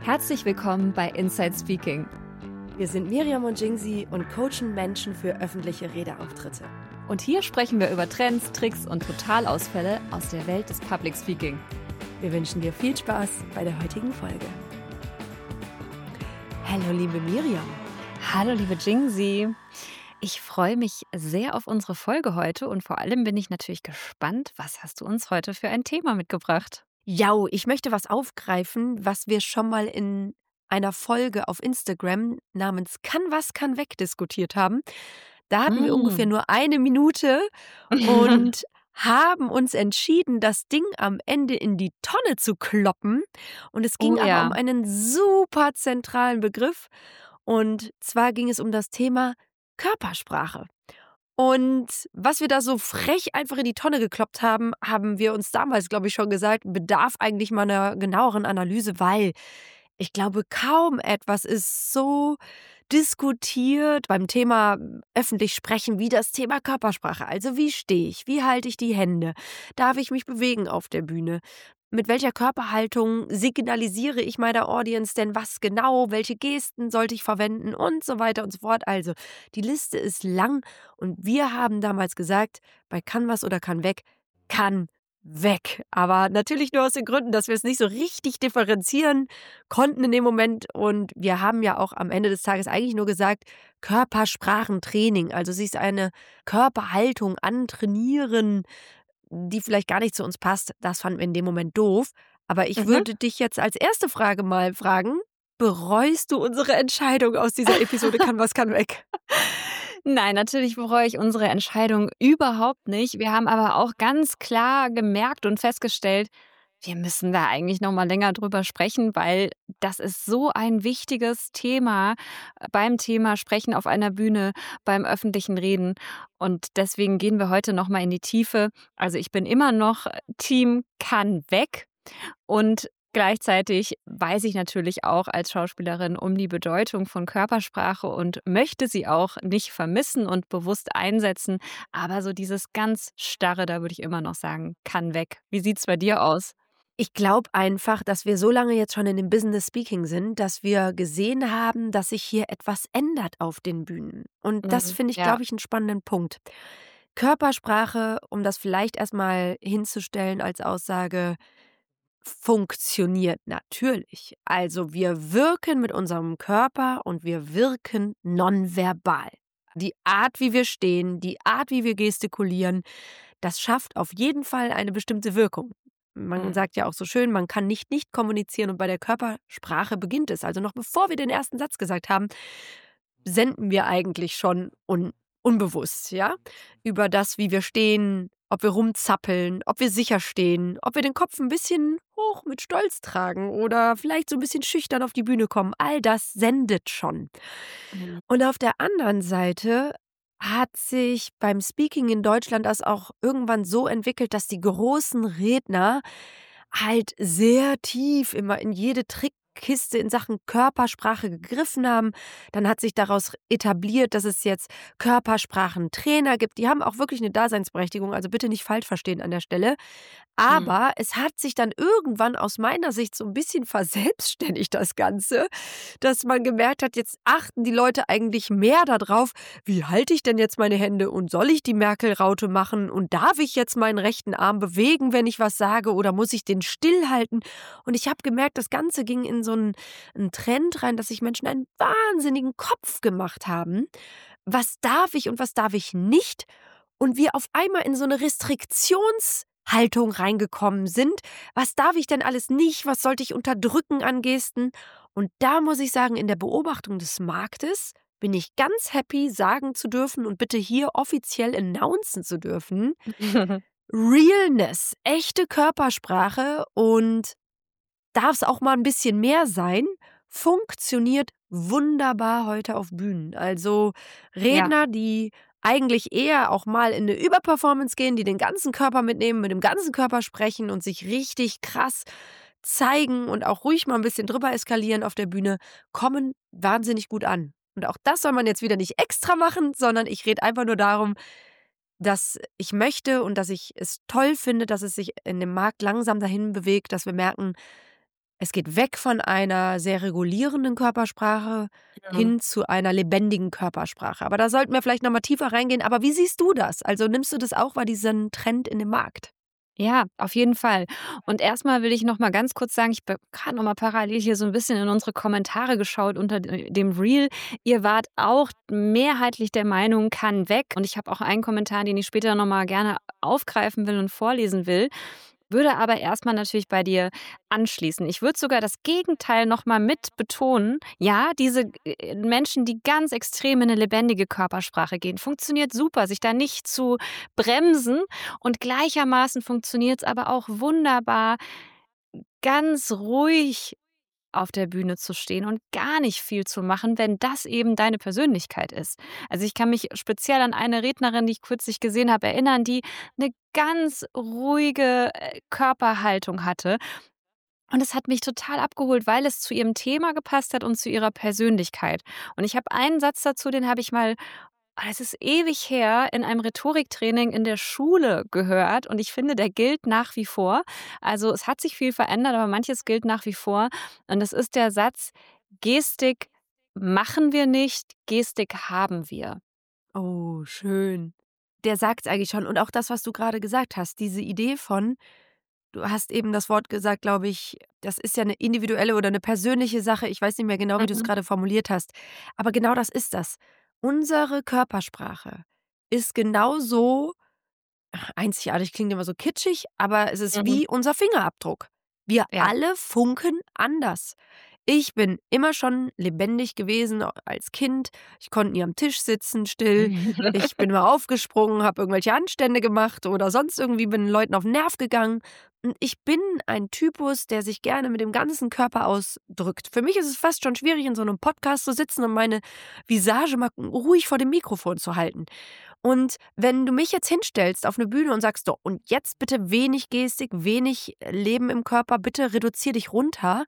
Herzlich willkommen bei Inside Speaking. Wir sind Miriam und Jingsi und coachen Menschen für öffentliche Redeauftritte. Und hier sprechen wir über Trends, Tricks und Totalausfälle aus der Welt des Public Speaking. Wir wünschen dir viel Spaß bei der heutigen Folge. Hallo liebe Miriam. Hallo liebe Jingsi. Ich freue mich sehr auf unsere Folge heute und vor allem bin ich natürlich gespannt, was hast du uns heute für ein Thema mitgebracht? Jau, ich möchte was aufgreifen, was wir schon mal in einer Folge auf Instagram namens Kann was, kann weg diskutiert haben. Da hatten wir ungefähr nur 1 Minute und haben uns entschieden, das Ding am Ende in die Tonne zu kloppen. Und es ging aber um einen super zentralen Begriff. Und zwar ging es um das Thema Körpersprache. Und was wir da so frech einfach in die Tonne gekloppt haben, haben wir uns damals, glaube ich, schon gesagt, bedarf eigentlich mal einer genaueren Analyse, weil ich glaube, kaum etwas ist so diskutiert beim Thema öffentlich sprechen wie das Thema Körpersprache. Also wie stehe ich? Wie halte ich die Hände? Darf ich mich bewegen auf der Bühne? Mit welcher Körperhaltung signalisiere ich meiner Audience denn was genau? Welche Gesten sollte ich verwenden? Und so weiter und so fort. Also, die Liste ist lang und wir haben damals gesagt, bei kann was oder kann weg. Aber natürlich nur aus den Gründen, dass wir es nicht so richtig differenzieren konnten in dem Moment. Und wir haben ja auch am Ende des Tages eigentlich nur gesagt, Körpersprachentraining. Also sich eine Körperhaltung antrainieren, die vielleicht gar nicht zu uns passt, das fanden wir in dem Moment doof. Aber ich würde dich jetzt als erste Frage mal fragen, bereust du unsere Entscheidung aus dieser Episode Kann was, kann weg? Nein, natürlich bereue ich unsere Entscheidung überhaupt nicht. Wir haben aber auch ganz klar gemerkt und festgestellt, wir müssen da eigentlich noch mal länger drüber sprechen, weil das ist so ein wichtiges Thema beim Thema Sprechen auf einer Bühne, beim öffentlichen Reden. Und deswegen gehen wir heute noch mal in die Tiefe. Also ich bin immer noch Team kann weg und gleichzeitig weiß ich natürlich auch als Schauspielerin um die Bedeutung von Körpersprache und möchte sie auch nicht vermissen und bewusst einsetzen. Aber so dieses ganz Starre, da würde ich immer noch sagen, kann weg. Wie sieht's bei dir aus? Ich glaube einfach, dass wir so lange jetzt schon in dem Business Speaking sind, dass wir gesehen haben, dass sich hier etwas ändert auf den Bühnen. Und das finde ich, Ja. glaube ich, einen spannenden Punkt. Körpersprache, um das vielleicht erstmal hinzustellen als Aussage, funktioniert natürlich. Also wir wirken mit unserem Körper und wir wirken nonverbal. Die Art, wie wir stehen, die Art, wie wir gestikulieren, das schafft auf jeden Fall eine bestimmte Wirkung. Man sagt ja auch so schön, man kann nicht kommunizieren und bei der Körpersprache beginnt es. Also noch bevor wir den ersten Satz gesagt haben, senden wir eigentlich schon unbewusst, ja, über das, wie wir stehen, ob wir rumzappeln, ob wir sicher stehen, ob wir den Kopf ein bisschen hoch mit Stolz tragen oder vielleicht so ein bisschen schüchtern auf die Bühne kommen. All das sendet schon. Und auf der anderen Seite hat sich beim Speaking in Deutschland das auch irgendwann so entwickelt, dass die großen Redner halt sehr tief immer in jede Trickkiste in Sachen Körpersprache gegriffen haben. Dann hat sich daraus etabliert, dass es jetzt Körpersprachentrainer gibt. Die haben auch wirklich eine Daseinsberechtigung, also bitte nicht falsch verstehen an der Stelle. Aber es hat sich dann irgendwann aus meiner Sicht so ein bisschen verselbstständigt, das Ganze, dass man gemerkt hat, jetzt achten die Leute eigentlich mehr darauf, wie halte ich denn jetzt meine Hände und soll ich die Merkel-Raute machen und darf ich jetzt meinen rechten Arm bewegen, wenn ich was sage oder muss ich den stillhalten? Und ich habe gemerkt, das Ganze ging in so einen Trend rein, dass sich Menschen einen wahnsinnigen Kopf gemacht haben. Was darf ich und was darf ich nicht? Und wir auf einmal in so eine Restriktionshaltung reingekommen sind. Was darf ich denn alles nicht? Was sollte ich unterdrücken an Gesten? Und da muss ich sagen, in der Beobachtung des Marktes bin ich ganz happy, sagen zu dürfen und bitte hier offiziell announcen zu dürfen. Realness, echte Körpersprache und darf es auch mal ein bisschen mehr sein, funktioniert wunderbar heute auf Bühnen. Also Redner, die eigentlich eher auch mal in eine Überperformance gehen, die den ganzen Körper mitnehmen, mit dem ganzen Körper sprechen und sich richtig krass zeigen und auch ruhig mal ein bisschen drüber eskalieren auf der Bühne, kommen wahnsinnig gut an. Und auch das soll man jetzt wieder nicht extra machen, sondern ich rede einfach nur darum, dass ich möchte und dass ich es toll finde, dass es sich in dem Markt langsam dahin bewegt, dass wir merken, Es geht weg von einer sehr regulierenden Körpersprache Mhm. hin zu einer lebendigen Körpersprache. Aber da sollten wir vielleicht noch mal tiefer reingehen. Aber wie siehst du das? Also, nimmst du das auch wahr, diesen Trend in dem Markt? Ja, auf jeden Fall. Und erstmal will ich noch mal ganz kurz sagen, ich habe grad noch mal parallel hier so ein bisschen in unsere Kommentare geschaut unter dem Reel. Ihr wart auch mehrheitlich der Meinung: „Kann weg." Und ich habe auch einen Kommentar, den ich später noch mal gerne aufgreifen will und vorlesen will. Würde aber erstmal natürlich bei dir anschließen. Ich würde sogar das Gegenteil noch mal mit betonen. Ja, diese Menschen, die ganz extrem in 'ne lebendige Körpersprache gehen, funktioniert super, sich da nicht zu bremsen, und gleichermaßen funktioniert's aber auch wunderbar, ganz ruhig auf der Bühne zu stehen und gar nicht viel zu machen, wenn das eben deine Persönlichkeit ist. Also, ich kann mich speziell an eine Rednerin, die ich kürzlich gesehen habe, erinnern, die eine ganz ruhige, Körperhaltung hatte. Und es hat mich total abgeholt, weil es zu ihrem Thema gepasst hat und zu ihrer Persönlichkeit. Und ich habe einen Satz dazu, den habe ich mal, es ist ewig her, in einem Rhetoriktraining in der Schule gehört, und ich finde, der gilt nach wie vor. Also, es hat sich viel verändert, aber manches gilt nach wie vor. Und das ist der Satz: „Gestik machen wir nicht, Gestik haben wir." Oh, schön. Der sagt's eigentlich schon. Und auch das, was du gerade gesagt hast, diese Idee von du hast eben das Wort gesagt, glaube ich, das ist ja eine individuelle oder eine persönliche Sache. Ich weiß nicht mehr genau, wie du es Mhm. gerade formuliert hast. Aber genau das ist das. Unsere Körpersprache ist genauso einzigartig, klingt immer so kitschig, aber es ist Mhm. wie unser Fingerabdruck. Wir Ja. alle funken anders. Ich bin immer schon lebendig gewesen als Kind. Ich konnte nie am Tisch sitzen still. Ich bin mal aufgesprungen, habe irgendwelche Anstände gemacht oder sonst irgendwie bin Leuten auf 'n Nerv gegangen. Und ich bin ein Typus, der sich gerne mit dem ganzen Körper ausdrückt. Für mich ist es fast schon schwierig, in so einem Podcast zu sitzen und meine Visage mal ruhig vor dem Mikrofon zu halten. Und wenn du mich jetzt hinstellst auf 'ne Bühne und sagst: „So, und jetzt bitte wenig Gestik, wenig Leben im Körper, bitte reduzier dich runter“,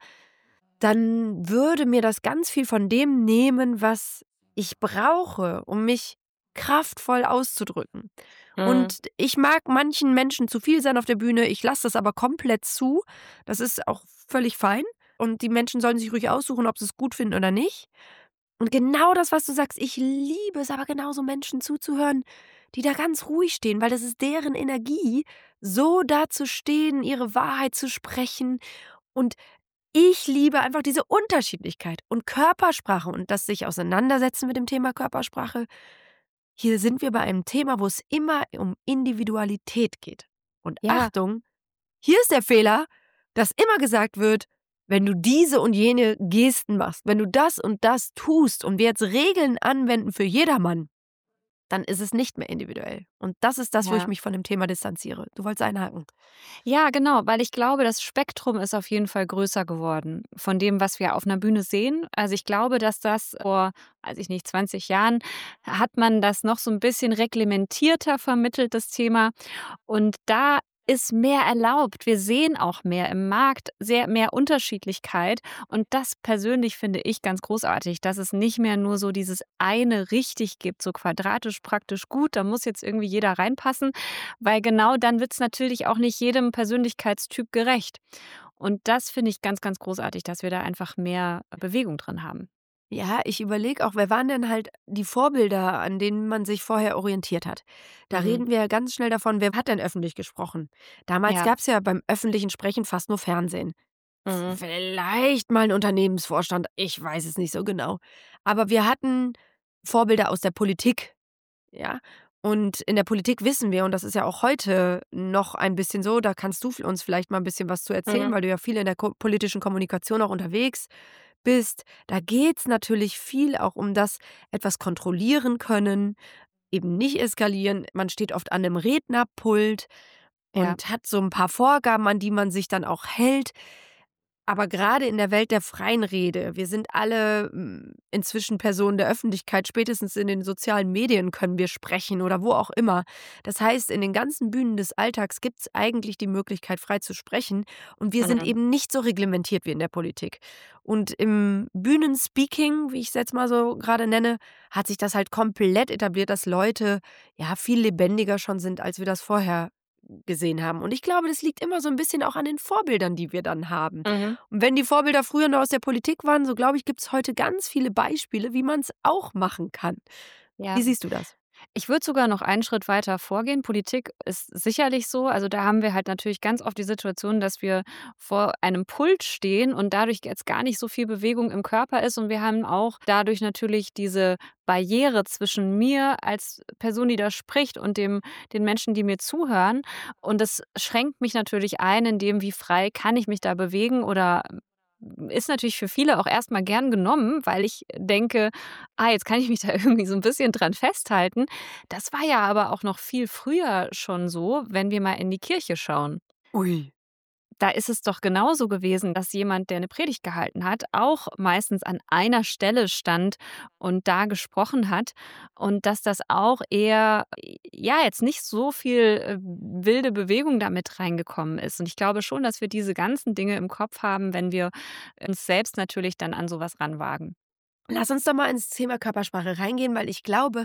dann würde mir das ganz viel von dem nehmen, was ich brauche, um mich kraftvoll auszudrücken. Mhm. Und ich mag manchen Menschen zu viel sein auf der Bühne, ich lasse das aber komplett zu. Das ist auch völlig fein und die Menschen sollen sich ruhig aussuchen, ob sie's gut finden oder nicht. Und genau das, was du sagst, ich liebe es aber genauso, Menschen zuzuhören, die da ganz ruhig stehen, weil das ist deren Energie, so da zu stehen, ihre Wahrheit zu sprechen. Und ich liebe einfach diese Unterschiedlichkeit und Körpersprache und das sich auseinandersetzen mit dem Thema Körpersprache. Hier sind wir bei einem Thema, wo es immer um Individualität geht. Und Ja. Achtung, hier ist der Fehler, dass immer gesagt wird, wenn du diese und jene Gesten machst, wenn du das und das tust und wir jetzt Regeln anwenden für jedermann, dann ist es nicht mehr individuell. Und das ist das, wo ich Ja. mich von dem Thema distanziere. Du wolltest einhaken. Ja, genau, weil ich glaube, das Spektrum ist auf jeden Fall größer geworden von dem, was wir auf einer Bühne sehen. Also, ich glaube, dass das vor, weiß ich nicht, 20 Jahren hat man das noch so ein bisschen reglementierter vermittelt, das Thema. Und da ist mehr erlaubt. Wir sehen auch mehr im Markt, sehr mehr Unterschiedlichkeit. Und das persönlich finde ich ganz großartig, dass es nicht mehr nur so dieses eine richtig gibt, so quadratisch praktisch gut, da muss jetzt irgendwie jeder reinpassen, weil genau dann wird es natürlich auch nicht jedem Persönlichkeitstyp gerecht. Und das finde ich ganz, ganz großartig, dass wir da einfach mehr Bewegung drin haben. Ja, ich überlege auch, wer waren denn halt die Vorbilder, an denen man sich vorher orientiert hat? Da Mhm. reden wir ja ganz schnell davon, wer hat denn öffentlich gesprochen? Damals Ja. gab es ja beim öffentlichen Sprechen fast nur Fernsehen. Mhm. Vielleicht mal 'n Unternehmensvorstand, ich weiß es nicht so genau. Aber wir hatten Vorbilder aus der Politik, ja? Und in der Politik wissen wir, und das ist ja auch heute noch ein bisschen so, da kannst du uns vielleicht mal 'n bisschen was zu erzählen, Mhm. weil du ja viel in der politischen Kommunikation auch unterwegs bist. Da geht's natürlich viel auch um das etwas kontrollieren können, eben nicht eskalieren. Man steht oft an 'nem Rednerpult Ja. und hat so 'n paar Vorgaben, an die man sich dann auch hält. Aber gerade in der Welt der freien Rede, wir sind alle, inzwischen Personen der Öffentlichkeit, spätestens in den sozialen Medien können wir sprechen oder wo auch immer. Das heißt, in den ganzen Bühnen des Alltags gibt's eigentlich die Möglichkeit, frei zu sprechen und wir sind Mhm. eben nicht so reglementiert wie in der Politik. Und im Bühnenspeaking, wie ich's jetzt mal so grade nenne, hat sich das halt komplett etabliert, dass Leute, ja, viel lebendiger schon sind, als wir das vorher gesehen haben. Und ich glaube, das liegt immer so ein bisschen auch an den Vorbildern, die wir dann haben. Mhm. Und wenn die Vorbilder früher noch aus der Politik waren, so glaube ich, gibt es heute ganz viele Beispiele, wie man es auch machen kann. Ja. Wie siehst du das? Ich würde sogar noch einen Schritt weiter vorgehen. Politik ist sicherlich so. Also, da haben wir halt natürlich ganz oft die Situation, dass wir vor einem Pult stehen und dadurch jetzt gar nicht so viel Bewegung im Körper ist. Und wir haben auch dadurch natürlich diese Barriere zwischen mir als Person, die da spricht, und den Menschen, die mir zuhören. Und das schränkt mich natürlich ein in dem, wie frei kann ich mich da bewegen, oder ist natürlich für viele auch erstmal gern genommen, weil ich denke: „Ah, jetzt kann ich mich da irgendwie so ein bisschen dran festhalten.“ Das war ja aber auch noch viel früher schon so, wenn wir mal in die Kirche schauen. Ui. Da ist es doch genauso gewesen, dass jemand, der eine Predigt gehalten hat, auch meistens an einer Stelle stand und da gesprochen hat, und dass das auch eher, ja, jetzt nicht so viel, wilde Bewegung da mit reingekommen ist. Und ich glaube schon, dass wir diese ganzen Dinge im Kopf haben, wenn wir uns selbst natürlich dann an so was ranwagen. Lass uns doch mal ins Thema Körpersprache reingehen, weil ich glaube,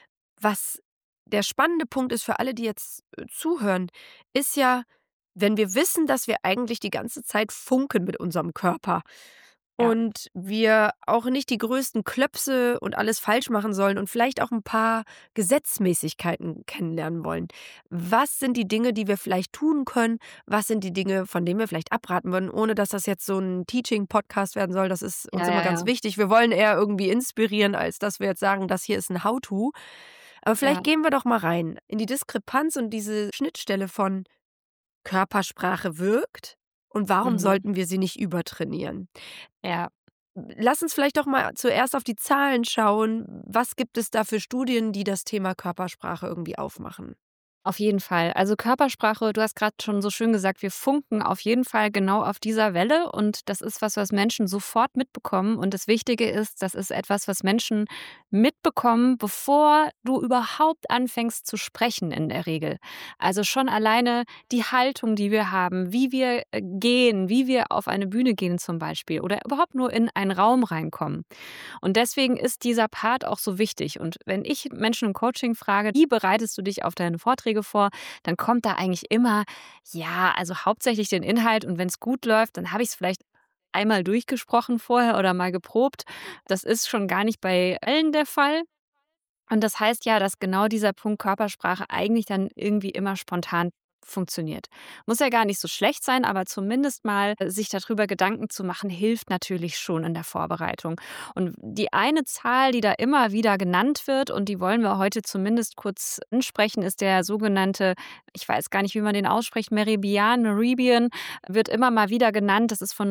was der spannende Punkt ist für alle, die jetzt zuhören, ist ja, wenn wir wissen, dass wir eigentlich die ganze Zeit funken mit unserem Körper Ja. und wir auch nicht die größten Klöpse und alles falsch machen sollen und vielleicht auch ein paar Gesetzmäßigkeiten kennenlernen wollen. Was sind die Dinge, die wir vielleicht tun können? Was sind die Dinge, von denen wir vielleicht abraten würden, ohne dass das jetzt so ein Teaching-Podcast werden soll? Das ist uns Ja, immer ja, ganz ja. wichtig. Wir wollen eher irgendwie inspirieren, als dass wir jetzt sagen, das hier ist ein How-to. Aber vielleicht Ja. gehen wir doch mal rein in die Diskrepanz und diese Schnittstelle von Körpersprache wirkt und warum Mhm. sollten wir sie nicht übertrainieren? Ja. Lass uns vielleicht doch mal zuerst auf die Zahlen schauen. Was gibt es da für Studien, die das Thema Körpersprache irgendwie aufmachen? Auf jeden Fall. Also Körpersprache, du hast gerade schon so schön gesagt, wir funken auf jeden Fall genau auf dieser Welle, und das ist was, was Menschen sofort mitbekommen. Und das Wichtige ist, das ist etwas, was Menschen mitbekommen, bevor du überhaupt anfängst zu sprechen in der Regel. Also schon alleine die Haltung, die wir haben, wie wir gehen, wie wir auf eine Bühne gehen zum Beispiel oder überhaupt nur in einen Raum reinkommen. Und deswegen ist dieser Part auch so wichtig. Und wenn ich Menschen im Coaching frage: „Wie bereitest du dich auf deine Vorträge vor?“, dann kommt da eigentlich immer, ja, also hauptsächlich den Inhalt, und wenn es gut läuft, dann habe ich es vielleicht einmal durchgesprochen vorher oder mal geprobt. Das ist schon gar nicht bei allen der Fall. Und das heißt ja, dass genau dieser Punkt Körpersprache eigentlich dann irgendwie immer spontan funktioniert. Muss ja gar nicht so schlecht sein, aber zumindest mal sich darüber Gedanken zu machen, hilft natürlich schon in der Vorbereitung. Und die eine Zahl, die da immer wieder genannt wird, und die wollen wir heute zumindest kurz ansprechen, ist der sogenannte, ich weiß gar nicht, wie man den ausspricht, Meribian, wird immer mal wieder genannt. Das ist von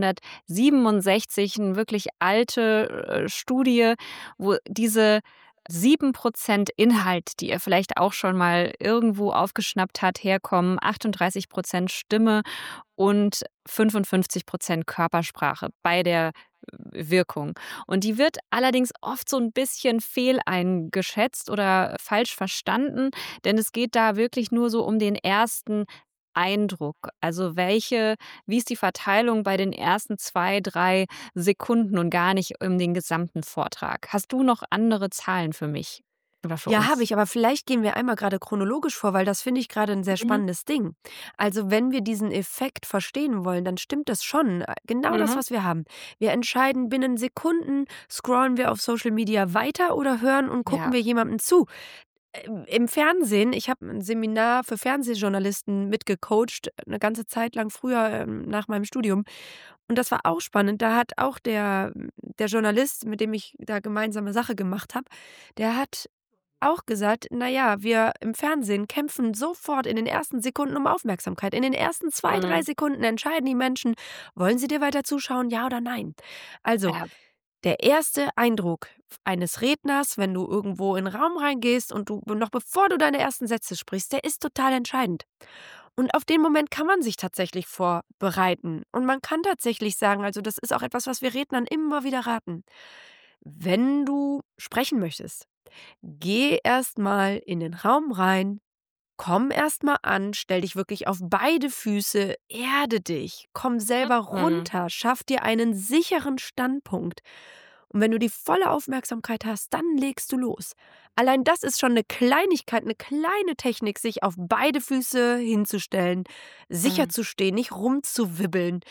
1967 eine wirklich alte Studie, wo diese 7% Inhalt, die ihr vielleicht auch schon mal irgendwo aufgeschnappt habt, herkommen, 38% Stimme und 55% Körpersprache bei der Wirkung. Und die wird allerdings oft so ein bisschen fehleingeschätzt oder falsch verstanden, denn es geht da wirklich nur so um den ersten Eindruck. Also wie ist die Verteilung bei den ersten 2, 3 Sekunden und gar nicht um den gesamten Vortrag. Hast du noch andere Zahlen für mich oder für Ja, habe uns? ich, aber vielleicht gehen wir einmal gerade chronologisch vor, weil das finde ich gerade ein sehr Mhm. spannendes Ding. Also, wenn wir diesen Effekt verstehen wollen, dann stimmt das schon. Genau das, Mhm. was wir haben. Wir entscheiden binnen Sekunden, scrollen wir auf Social Media weiter oder hören und gucken Ja. wir jemandem zu. Im Fernsehen, ich habe ein Seminar für Fernsehjournalisten mitgecoacht, eine ganze Zeit lang früher, nach meinem Studium. Und das war auch spannend. Da hat auch der Journalist, mit dem ich da gemeinsame Sache gemacht habe, der hat auch gesagt: „Na ja, wir im Fernsehen kämpfen sofort in den ersten Sekunden um Aufmerksamkeit. In den ersten 2, 3 Mhm. Sekunden entscheiden die Menschen: Wollen sie dir weiter zuschauen, ja oder nein?“ Also, Ja. der erste Eindruck eines Redners, wenn du irgendwo in 'n Raum reingehst und du noch bevor du deine ersten Sätze sprichst, der ist total entscheidend. Und auf den Moment kann man sich tatsächlich vorbereiten. Und man kann tatsächlich sagen, also das ist auch etwas, was wir Rednern immer wieder raten. Wenn du sprechen möchtest, geh erst mal in den Raum rein, komm erst mal an, stell dich wirklich auf beide Füße, erde dich, komm selber Mhm. runter, schaff dir einen sicheren Standpunkt Und wenn du die volle Aufmerksamkeit hast, dann legst du los. Allein das ist schon eine Kleinigkeit, eine kleine Technik, sich auf beide Füße hinzustellen, sicher Mhm. zu stehen, nicht rumzuwibbeln,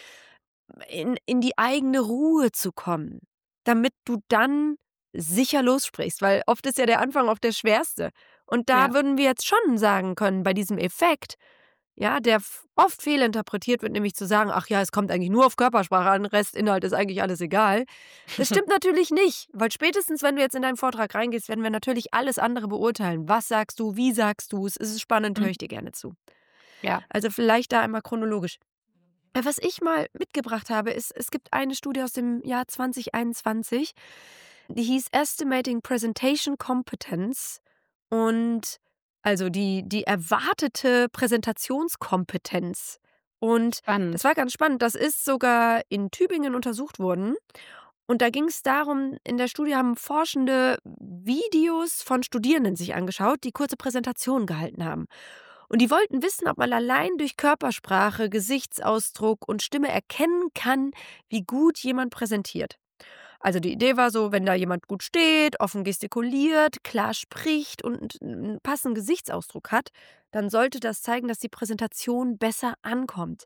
in die eigene Ruhe zu kommen, damit du dann sicher lossprichst, weil oft ist ja der Anfang oft der schwerste. Und da Ja. würden wir jetzt schon sagen können, bei diesem Effekt, ja, der oft fehlinterpretiert wird, nämlich zu sagen, ach ja, es kommt eigentlich nur auf Körpersprache an, Restinhalt ist eigentlich alles egal. Das stimmt natürlich nicht, weil spätestens, wenn du jetzt in deinen Vortrag reingehst, werden wir natürlich alles andere beurteilen. Was sagst du, wie sagst du es, ist es spannend, höre Mhm. ich dir gerne zu. Ja. Also vielleicht da einmal chronologisch. Was ich mal mitgebracht habe, ist, es gibt eine Studie aus dem Jahr 2021, die hieß Estimating Presentation Competence und also die erwartete Präsentationskompetenz. Und das Spannend. war ganz spannend. Das ist sogar in Tübingen untersucht worden. Und da ging es darum, in der Studie haben Forschende Videos von Studierenden sich angeschaut, die kurze Präsentationen gehalten haben. Und die wollten wissen, ob man allein durch Körpersprache, Gesichtsausdruck und Stimme erkennen kann, wie gut jemand präsentiert. Also die Idee war so, wenn da jemand gut steht, offen gestikuliert, klar spricht und einen passenden Gesichtsausdruck hat, dann sollte das zeigen, dass die Präsentation besser ankommt.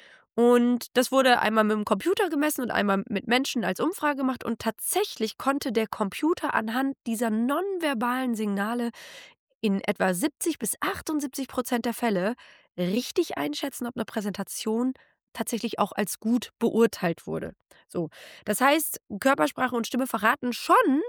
Und das wurde einmal mit dem Computer gemessen und einmal mit Menschen als Umfrage gemacht. Und tatsächlich konnte der Computer anhand dieser nonverbalen Signale in etwa 70 bis 78% der Fälle richtig einschätzen, ob eine Präsentation tatsächlich auch als gut beurteilt wurde. So, das heißt, Körpersprache und Stimme verraten schon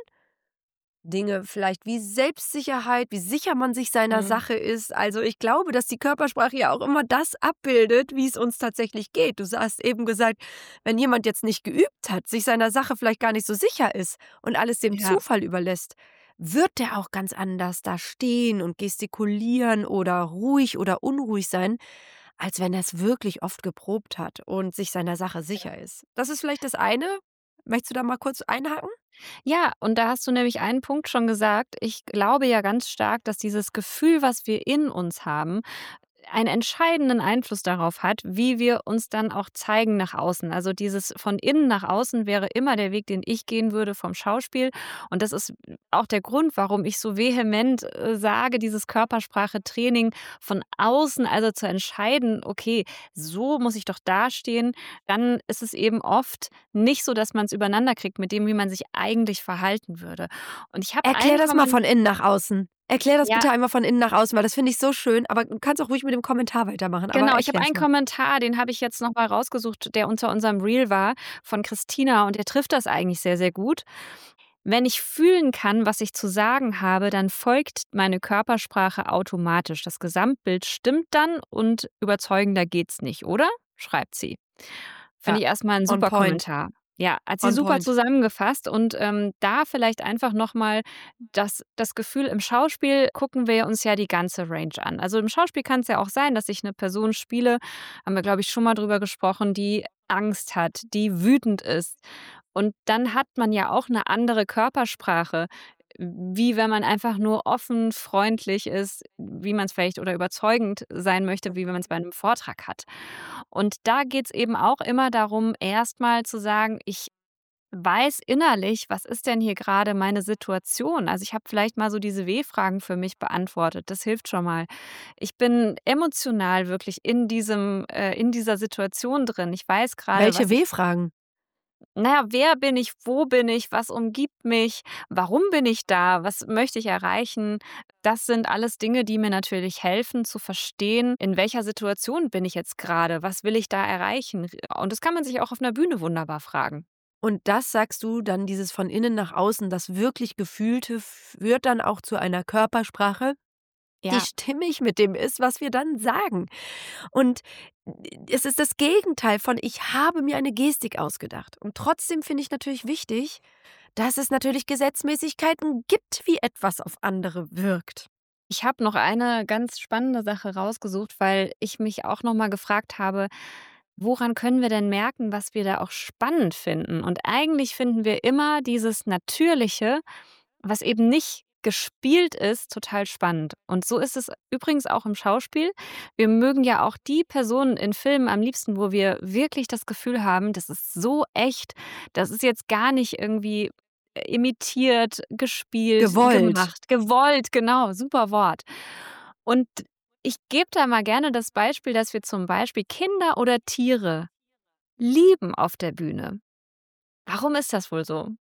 Dinge vielleicht wie Selbstsicherheit, wie sicher man sich seiner Mhm. Sache ist. Also, ich glaube, dass die Körpersprache ja auch immer das abbildet, wie es uns tatsächlich geht. Du hast eben gesagt, wenn jemand jetzt nicht geübt hat, sich seiner Sache vielleicht gar nicht so sicher ist und alles dem Ja. Zufall überlässt, wird der auch ganz anders da stehen und gestikulieren oder ruhig oder unruhig sein, als wenn er es wirklich oft geprobt hat und sich seiner Sache sicher ist. Das ist vielleicht das eine. Möchtest du da mal kurz einhaken? Ja, und da hast du nämlich einen Punkt schon gesagt. Ich glaube ja ganz stark, dass dieses Gefühl, was wir in uns haben, einen entscheidenden Einfluss darauf hat, wie wir uns dann auch zeigen nach außen. Also dieses von innen nach außen wäre immer der Weg, den ich gehen würde vom Schauspiel. Und das ist auch der Grund, warum ich so vehement sage, dieses Körpersprache-Training von außen, also zu entscheiden, okay, so muss ich doch dastehen, dann ist es eben oft nicht so, dass man es übereinander kriegt mit dem, wie man sich eigentlich verhalten würde. Und ich habe Erklär einen das mal Kommentar. von innen nach außen. Erklär das Ja, bitte einmal von innen nach außen, weil das finde ich so schön, aber du kannst auch ruhig mit dem Kommentar weitermachen, aber genau, ich habe erklär's einen mal. Kommentar, den habe ich jetzt noch mal rausgesucht, der unter unserem Reel war, von Christina, und der trifft das eigentlich sehr, sehr gut. Wenn ich fühlen kann, was ich zu sagen habe, dann folgt meine Körpersprache automatisch. Das Gesamtbild stimmt dann und überzeugender geht's nicht, oder? Schreibt sie. Ja, Finde ich erst mal 'n on super point, Kommentar. Ja, hat sie on super point. zusammengefasst und, da vielleicht einfach noch mal das Gefühl, im Schauspiel gucken wir uns ja die ganze Range an. Also, im Schauspiel kann's ja auch sein, dass ich 'ne Person spiele, haben wir, glaube ich, schon mal drüber gesprochen, die Angst hat, die wütend ist. Und dann hat man ja auch 'ne andere Körpersprache, wie wenn man einfach nur offen, freundlich ist, wie man's vielleicht oder überzeugend sein möchte, wie wenn man's bei 'nem Vortrag hat. Und da geht's eben auch immer darum, erst mal zu sagen: „Ich weiß innerlich, was ist denn hier grade meine Situation?“ Also, ich habe vielleicht mal so diese W-Fragen für mich beantwortet. Das hilft schon mal. Ich bin emotional wirklich in dieser Situation drin. Ich weiß grade, Welche was ich W-Fragen? na ja, wer bin ich? Wo bin ich? Was umgibt mich? Warum bin ich da? Was möchte ich erreichen? Das sind alles Dinge, die mir natürlich helfen zu verstehen, in welcher Situation bin ich jetzt grade? Was will ich da erreichen? Und das kann man sich auch auf 'ner Bühne wunderbar fragen. Und das sagst du dann, dieses von innen nach außen, das wirklich Gefühlte führt dann auch zu einer Körpersprache, die Ja. stimmig mit dem ist, was wir dann sagen. Und es ist das Gegenteil von: „Ich habe mir eine Gestik ausgedacht.“ Und trotzdem finde ich natürlich wichtig, dass es natürlich Gesetzmäßigkeiten gibt, wie etwas auf andere wirkt. Ich habe noch eine ganz spannende Sache rausgesucht, weil ich mich auch noch mal gefragt habe: Woran können wir denn merken, was wir da auch spannend finden? Und eigentlich finden wir immer dieses Natürliche, was eben nicht gespielt ist, total spannend. Und so ist es übrigens auch im Schauspiel. Wir mögen ja auch die Personen in Filmen am liebsten, wo wir wirklich das Gefühl haben, das ist so echt. Das ist jetzt gar nicht irgendwie imitiert, gespielt, Gewollt. gemacht. Gewollt, genau, super Wort. Und ich gebe da mal gerne das Beispiel, dass wir zum Beispiel Kinder oder Tiere lieben auf der Bühne. Warum ist das wohl so?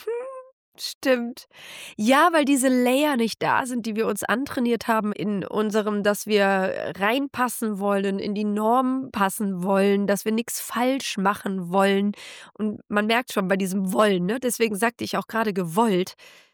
Stimmt. Ja, weil diese Layer nicht da sind, die wir uns antrainiert haben in unserem, dass wir reinpassen wollen, in die Norm passen wollen, dass wir nichts falsch machen wollen. Und man merkt schon bei diesem Wollen, ne? Deswegen sagte ich auch gerade gewollt.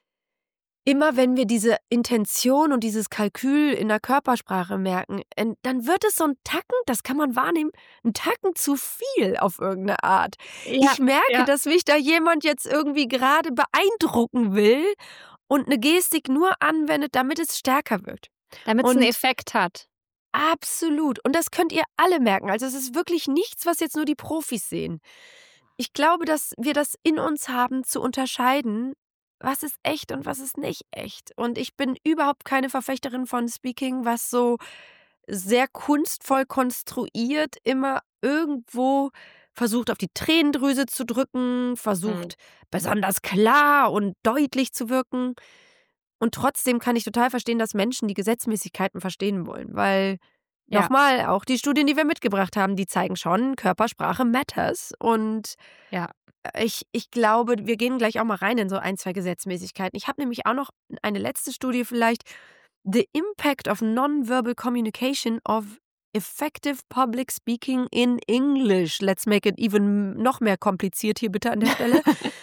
Immer wenn wir diese Intention und dieses Kalkül in der Körpersprache merken, dann wird es so ein Tacken, das kann man wahrnehmen, ein Tacken zu viel auf irgendeine Art. Ja, Ich merke, ja. dass mich da jemand jetzt irgendwie gerade beeindrucken will und eine Gestik nur anwendet, damit es stärker wird. Damit es einen Und Effekt hat. absolut. Und das könnt ihr alle merken. Also, es ist wirklich nichts, was jetzt nur die Profis sehen. Ich glaube, dass wir das in uns haben, zu unterscheiden, was ist echt und was ist nicht echt. Und ich bin überhaupt keine Verfechterin von Speaking, was so sehr kunstvoll konstruiert immer irgendwo versucht, auf die Tränendrüse zu drücken, Mhm. versucht, besonders klar und deutlich zu wirken. Und trotzdem kann ich total verstehen, dass Menschen die Gesetzmäßigkeiten verstehen wollen, weil Ja, nochmal, auch die Studien, die wir mitgebracht haben, die zeigen schon, Körpersprache matters. Und ja. ich glaube, wir gehen gleich auch mal rein in so ein, zwei Gesetzmäßigkeiten. Ich habe nämlich auch noch eine letzte Studie vielleicht. The impact of nonverbal communication of effective public speaking in English. Let's make it even noch mehr kompliziert hier bitte an der Stelle.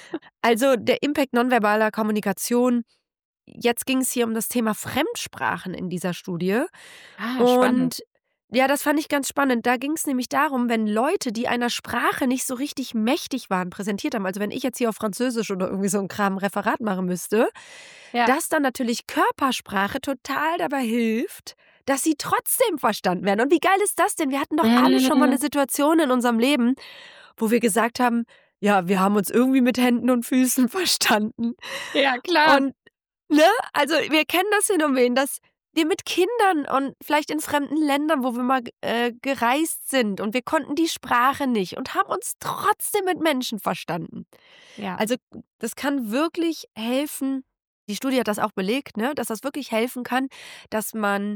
Also der Impact nonverbaler Kommunikation. Jetzt ging es hier um das Thema Fremdsprachen in dieser Studie. Ah, spannend. Und ja, das fand ich ganz spannend. Da ging es nämlich darum, wenn Leute, die einer Sprache nicht so richtig mächtig waren, präsentiert haben, also wenn ich jetzt hier auf Französisch oder irgendwie so ein Kram Referat machen müsste, Ja. dass dann natürlich Körpersprache total dabei hilft, dass sie trotzdem verstanden werden. Und wie geil ist das denn? Wir hatten doch alle schon mal eine Mhm. Situation in unserem Leben, wo wir gesagt haben, ja, wir haben uns irgendwie mit Händen und Füßen verstanden. Ja, klar. Und ne, also wir kennen das Phänomen, dass wir mit Kindern und vielleicht in fremden Ländern, wo wir mal gereist sind und wir konnten die Sprache nicht und haben uns trotzdem mit Menschen verstanden. Ja. Also das kann wirklich helfen. Die Studie hat das auch belegt, ne, dass das wirklich helfen kann, dass man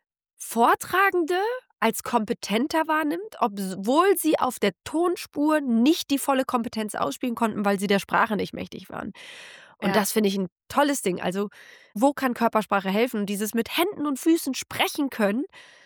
Vortragende als kompetenter wahrnimmt, obwohl sie auf der Tonspur nicht die volle Kompetenz ausspielen konnten, weil sie der Sprache nicht mächtig waren. Und Ja. das finde ich ein tolles Ding. Also, wo kann Körpersprache helfen? Und dieses mit Händen und Füßen sprechen können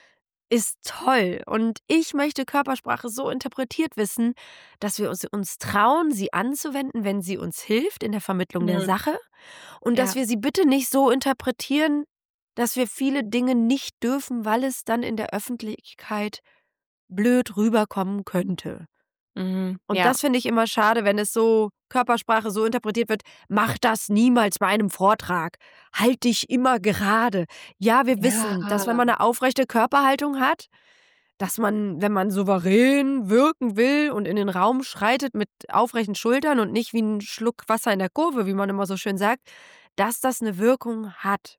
ist toll. Und ich möchte Körpersprache so interpretiert wissen, dass wir uns trauen, sie anzuwenden, wenn sie uns hilft in der Vermittlung der Mhm. Sache. Und dass Ja. wir sie bitte nicht so interpretieren, dass wir viele Dinge nicht dürfen, weil es dann in der Öffentlichkeit blöd rüberkommen könnte. Mhm. Und Ja. das finde ich immer schade, wenn es so Körpersprache so interpretiert wird: „Mach das niemals bei einem Vortrag. Halt dich immer gerade.“ Ja, wir wissen, dass wenn Ja. man 'ne aufrechte Körperhaltung hat, dass man, wenn man souverän wirken will und in den Raum schreitet mit aufrechten Schultern und nicht wie 'n Schluck Wasser in der Kurve, wie man immer so schön sagt, dass das 'ne Wirkung hat.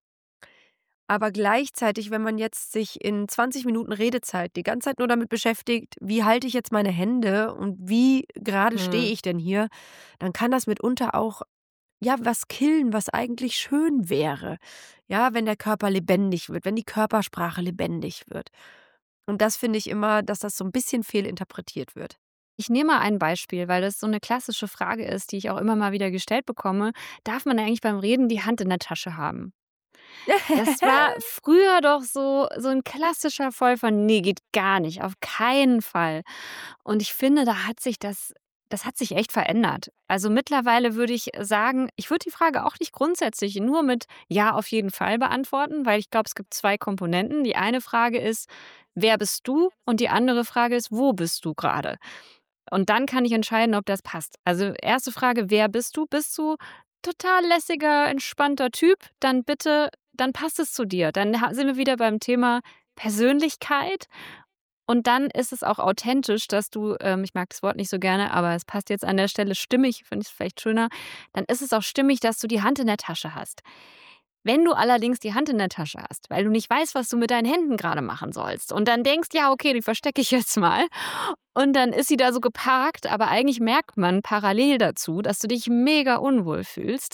Aber gleichzeitig, wenn man jetzt sich in 20 Minuten Redezeit die ganze Zeit nur damit beschäftigt, wie halte ich jetzt meine Hände und wie gerade Mhm. stehe ich denn hier, dann kann das mitunter auch, ja, was killen, was eigentlich schön wäre. Ja, wenn der Körper lebendig wird, wenn die Körpersprache lebendig wird. Und das finde ich immer, dass das so ein bisschen fehlinterpretiert wird. Ich nehme mal ein Beispiel, weil das so eine klassische Frage ist, die ich auch immer mal wieder gestellt bekomme. Darf man eigentlich beim Reden die Hand in der Tasche haben? Das war früher doch so ein klassischer Fall von: „Ne, geht gar nicht, auf keinen Fall.“ Und ich finde, das hat sich echt verändert. Also, mittlerweile würde ich sagen, ich würde die Frage auch nicht grundsätzlich nur mit „Ja, auf jeden Fall“ beantworten, weil ich glaube, es gibt 2 Komponenten. Die eine Frage ist: „Wer bist du?“ Und die andere Frage ist: „Wo bist du gerade?“ Und dann kann ich entscheiden, ob das passt. Also, erste Frage: „Wer bist du?“ Bist du total lässiger, entspannter Typ, dann passt es zu dir. Dann ha sind wir wieder beim Thema Persönlichkeit und dann ist es auch authentisch, dass du ich mag das Wort nicht so gerne, aber es passt jetzt an der Stelle stimmig, finde ich vielleicht schöner. Dann ist es auch stimmig, dass du die Hand in der Tasche hast. Wenn du allerdings die Hand in der Tasche hast, weil du nicht weißt, was du mit deinen Händen gerade machen sollst und dann denkst, ja, okay, die verstecke ich jetzt mal und dann ist sie da so geparkt, aber eigentlich merkt man parallel dazu, dass du dich mega unwohl fühlst,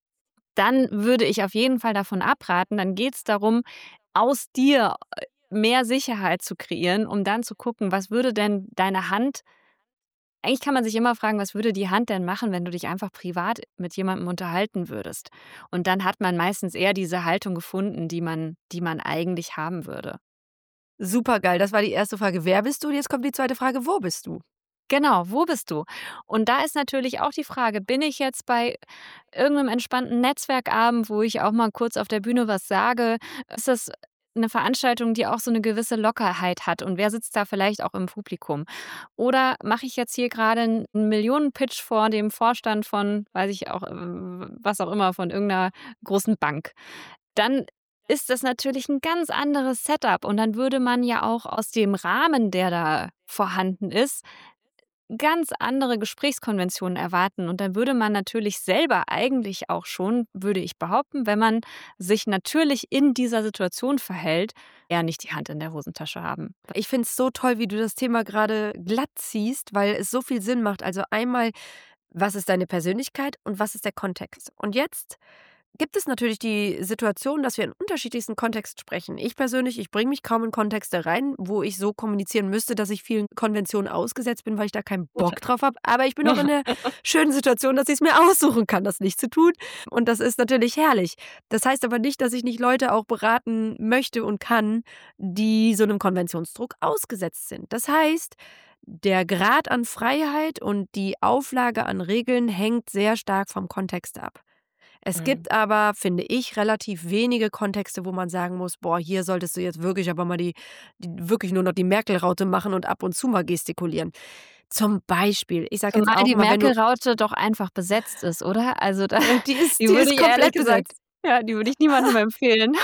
dann würde ich auf jeden Fall davon abraten. Dann geht es darum, aus dir mehr Sicherheit zu kreieren, um dann zu gucken, was würde denn deine Hand eigentlich kann man sich immer fragen, was würde die Hand denn machen, wenn du dich einfach privat mit jemandem unterhalten würdest? Und dann hat man meistens eher diese Haltung gefunden, die man eigentlich haben würde. Supergeil, das war die erste Frage. Wer bist du? Jetzt kommt die zweite Frage. Wo bist du? Genau, wo bist du? Und da ist natürlich auch die Frage, bin ich jetzt bei irgendeinem entspannten Netzwerkabend, wo ich auch mal kurz auf der Bühne was sage? Ist das eine Veranstaltung, die auch so eine gewisse Lockerheit hat und wer sitzt da vielleicht auch im Publikum? Oder mache ich jetzt hier gerade einen Millionenpitch vor dem Vorstand von, weiß ich auch, was auch immer, von irgendeiner großen Bank? Dann ist das natürlich ein ganz anderes Setup und dann würde man ja auch aus dem Rahmen, der da vorhanden ist, ganz andere Gesprächskonventionen erwarten. Und dann würde man natürlich selber eigentlich auch schon, würde ich behaupten, wenn man sich natürlich in dieser Situation verhält, eher nicht die Hand in der Hosentasche haben. Ich finde es so toll, wie du das Thema gerade glatt ziehst, weil es so viel Sinn macht. Also einmal, was ist deine Persönlichkeit und was ist der Kontext? Und jetzt gibt es natürlich die Situation, dass wir in unterschiedlichsten Kontexten sprechen. Ich persönlich, ich bringe mich kaum in Kontexte rein, wo ich so kommunizieren müsste, dass ich vielen Konventionen ausgesetzt bin, weil ich da keinen Bock drauf habe. Aber ich bin auch in der schönen Situation, dass ich es mir aussuchen kann, das nicht zu tun. Und das ist natürlich herrlich. Das heißt aber nicht, dass ich nicht Leute auch beraten möchte und kann, die so einem Konventionsdruck ausgesetzt sind. Das heißt, der Grad an Freiheit und die Auflage an Regeln hängt sehr stark vom Kontext ab. Es Mhm. gibt aber, finde ich, relativ wenige Kontexte, wo man sagen muss: „Boah, hier solltest du jetzt wirklich aber mal die wirklich nur noch die Merkel-Raute machen und ab und zu mal gestikulieren.“ Zum Beispiel, ich sage jetzt Zumal auch die mal, wenn du Merkel-Raute doch einfach besetzt ist, oder? Also, da die ist die die würde ist ich ehrlich komplett gesagt besetzt. ja, die würde ich niemandem empfehlen.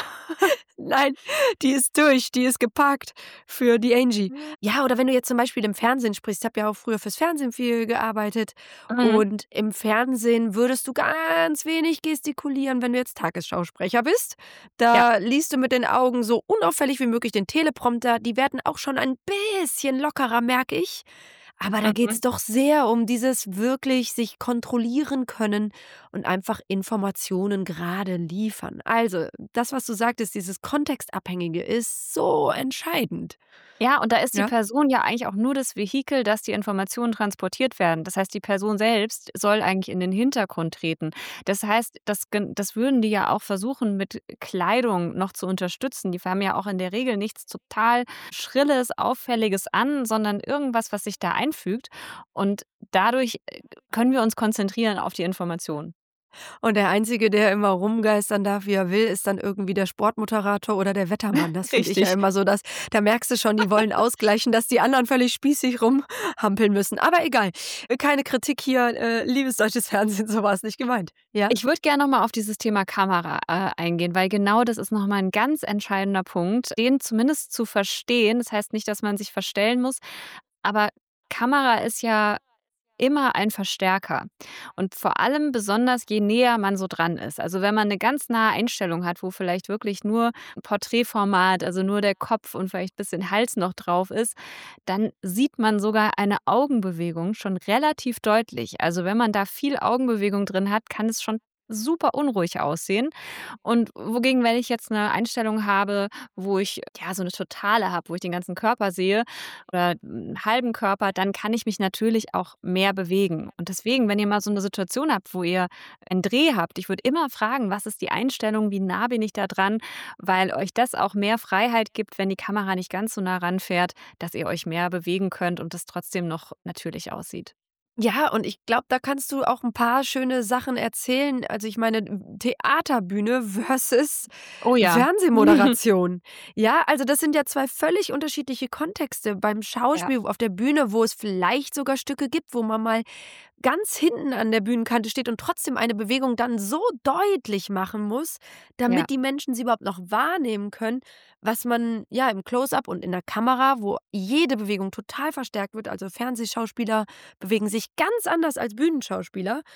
Nein, die ist durch, die ist geparkt für die Angie. Ja, oder wenn du jetzt zum Beispiel im Fernsehen sprichst, ich habe ja auch früher fürs Fernsehen viel gearbeitet Mhm. und im Fernsehen würdest du ganz wenig gestikulieren, wenn du jetzt Tagesschausprecher bist. Ja. Da liest du mit den Augen so unauffällig wie möglich den Teleprompter. Die werden auch schon ein bisschen lockerer, merke ich. Aber da geht's Mhm. doch sehr um dieses wirklich sich kontrollieren können und einfach Informationen gerade liefern. Also, das, was du sagtest, dieses Kontextabhängige ist so entscheidend. Ja, und da ist die Ja? Person ja eigentlich auch nur das Vehikel, dass die Informationen transportiert werden. Das heißt, die Person selbst soll eigentlich in den Hintergrund treten. Das heißt, das würden die ja auch versuchen, mit Kleidung noch zu unterstützen. Die haben ja auch in der Regel nichts total Schrilles, Auffälliges an, sondern irgendwas, was sich da einfügt. Und dadurch können wir uns konzentrieren auf die Information. Und der Einzige, der immer rumgeistern darf, wie er will, ist dann irgendwie der Sportmoderator oder der Wettermann. Das finde ich ja Richtig. immer so, dass da merkst du schon, die wollen ausgleichen, dass die anderen völlig spießig rumhampeln müssen. Aber egal, keine Kritik hier, liebes deutsches Fernsehen, so war es nicht gemeint. Ja? Ich würde gerne noch mal auf dieses Thema Kamera, eingehen, weil genau das ist noch mal 'n ganz entscheidender Punkt, den zumindest zu verstehen. Das heißt nicht, dass man sich verstellen muss, aber Kamera ist ja immer ein Verstärker und vor allem besonders, je näher man so dran ist. Also, wenn man eine ganz nahe Einstellung hat, wo vielleicht wirklich nur Porträtformat, also nur der Kopf und vielleicht ein bisschen Hals noch drauf ist, dann sieht man sogar eine Augenbewegung schon relativ deutlich. Also, wenn man da viel Augenbewegung drin hat, kann es schon super unruhig aussehen. Und wogegen, wenn ich jetzt eine Einstellung habe, wo ich, ja, so eine Totale habe, wo ich den ganzen Körper sehe oder 'n halben Körper, dann kann ich mich natürlich auch mehr bewegen. Und deswegen, wenn ihr mal so eine Situation habt, wo ihr einen Dreh habt, ich würde immer fragen: „Was ist die Einstellung? Wie nah bin ich da dran?“ Weil euch das auch mehr Freiheit gibt, wenn die Kamera nicht ganz so nah ranfährt, dass ihr euch mehr bewegen könnt und das trotzdem noch natürlich aussieht. Ja, und ich glaube, da kannst du auch ein paar schöne Sachen erzählen. Also, ich meine, Theaterbühne versus Oh ja. Fernsehmoderation. Ja, also das sind ja 2 völlig unterschiedliche Kontexte. Beim Ja, Schauspiel auf der Bühne, wo es vielleicht sogar Stücke gibt, wo man mal ganz hinten an der Bühnenkante steht und trotzdem eine Bewegung dann so deutlich machen muss, ja. damit die Menschen sie überhaupt noch wahrnehmen können, was man ja im Close-up und in der Kamera, wo jede Bewegung total verstärkt wird, also Fernsehschauspieler bewegen sich ganz anders als Bühnenschauspieler.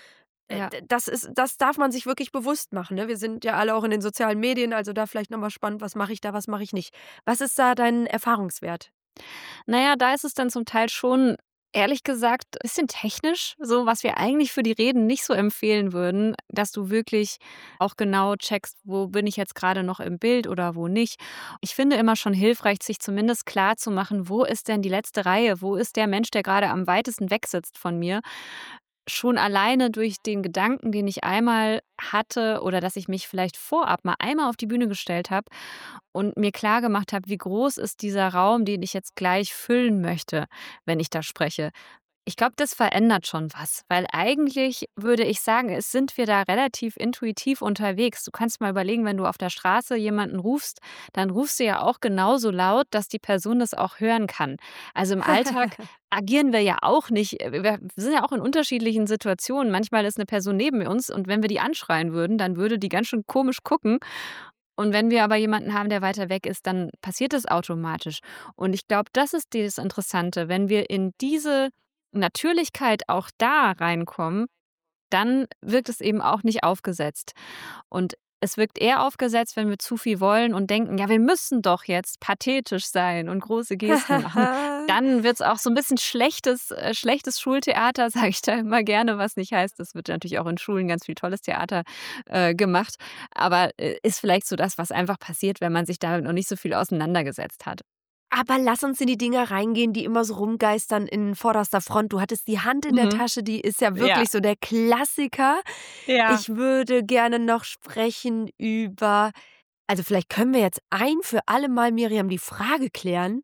Ja. Das darf man sich wirklich bewusst machen, ne? Wir sind ja alle auch in den sozialen Medien, also da vielleicht noch mal spannend, was mache ich da, was mache ich nicht? Was ist da dein Erfahrungswert? Na ja, da ist es dann zum Teil schon, ehrlich gesagt, bisschen technisch, so was wir eigentlich für die Reden nicht so empfehlen würden, dass du wirklich auch genau checkst, wo bin ich jetzt gerade noch im Bild oder wo nicht. Ich finde immer schon hilfreich, sich zumindest klarzumachen, wo ist denn die letzte Reihe? Wo ist der Mensch, der gerade am weitesten weg sitzt von mir? Schon alleine durch den Gedanken, den ich einmal hatte oder dass ich mich vielleicht vorab mal einmal auf die Bühne gestellt habe und mir klargemacht habe, wie groß ist dieser Raum, den ich jetzt gleich füllen möchte, wenn ich da spreche. Ich glaube, das verändert schon was, weil eigentlich würde ich sagen, sind wir da relativ intuitiv unterwegs. Du kannst mal überlegen, wenn du auf der Straße jemanden rufst, dann rufst du ja auch genauso laut, dass die Person das auch hören kann. Also im Alltag agieren wir ja auch nicht. Wir sind ja auch in unterschiedlichen Situationen. Manchmal ist eine Person neben uns und wenn wir die anschreien würden, dann würde die ganz schön komisch gucken. Und wenn wir aber jemanden haben, der weiter weg ist, dann passiert das automatisch. Und ich glaube, das ist das Interessante, wenn wir in diese Natürlichkeit auch da reinkommen, dann wirkt es eben auch nicht aufgesetzt. Und es wirkt eher aufgesetzt, wenn wir zu viel wollen und denken, ja, wir müssen doch jetzt pathetisch sein und große Gesten machen. Dann wird es auch so ein bisschen schlechtes Schultheater, sage ich da immer gerne, was nicht heißt, es wird natürlich auch in Schulen ganz viel tolles Theater gemacht. Aber ist vielleicht so das, was einfach passiert, wenn man sich damit noch nicht so viel auseinandergesetzt hat. Aber lass uns in die Dinger reingehen, die immer so rumgeistern in vorderster Front. Du hattest die Hand in der Mhm. Tasche, die ist ja Ja. wirklich so der Klassiker. Ja. Ich würde gerne noch sprechen über, also vielleicht können wir jetzt ein für alle Mal, Miriam, die Frage klären: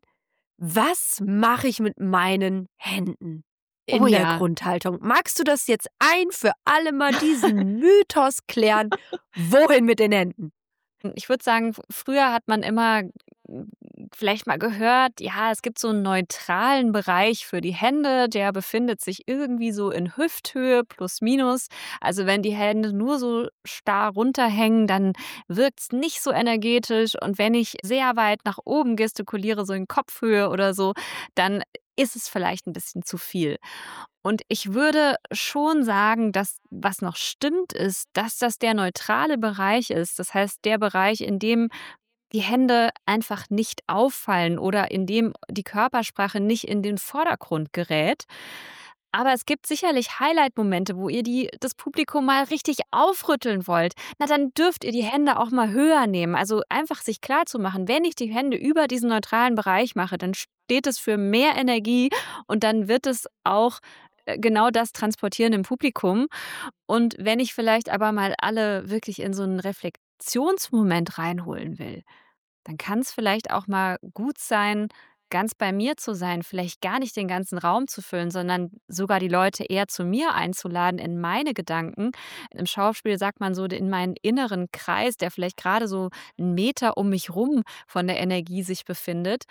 Was mache ich mit meinen Händen Oh in der ja. Grundhaltung? Magst du das jetzt ein für alle Mal diesen Mythos klären? Wohin mit den Händen? Ich würde sagen, früher hat man immer vielleicht mal gehört, ja, es gibt so einen neutralen Bereich für die Hände, der befindet sich irgendwie so in Hüfthöhe plus minus. Also, wenn die Hände nur so starr runterhängen, dann wirkt's nicht so energetisch und wenn ich sehr weit nach oben gestikuliere, so in Kopfhöhe oder so, dann ist es vielleicht ein bisschen zu viel. Und ich würde schon sagen, dass was noch stimmt, ist, dass das der neutrale Bereich ist. Das heißt, der Bereich, in dem die Hände einfach nicht auffallen oder in dem die Körpersprache nicht in den Vordergrund gerät. Aber es gibt sicherlich Highlight-Momente, wo ihr das Publikum mal richtig aufrütteln wollt. Na, dann dürft ihr die Hände auch mal höher nehmen. Also einfach sich klarzumachen, wenn ich die Hände über diesen neutralen Bereich mache, dann steht es für mehr Energie und dann wird es auch genau das transportieren im Publikum. Und wenn ich vielleicht aber mal alle wirklich in so einen Reflexionsmoment reinholen will, dann kann es vielleicht auch mal gut sein, ganz bei mir zu sein, vielleicht gar nicht den ganzen Raum zu füllen, sondern sogar die Leute eher zu mir einzuladen in meine Gedanken. Im Schauspiel sagt man so in meinen inneren Kreis, der vielleicht gerade so 'n Meter um mich rum von der Energie sich befindet,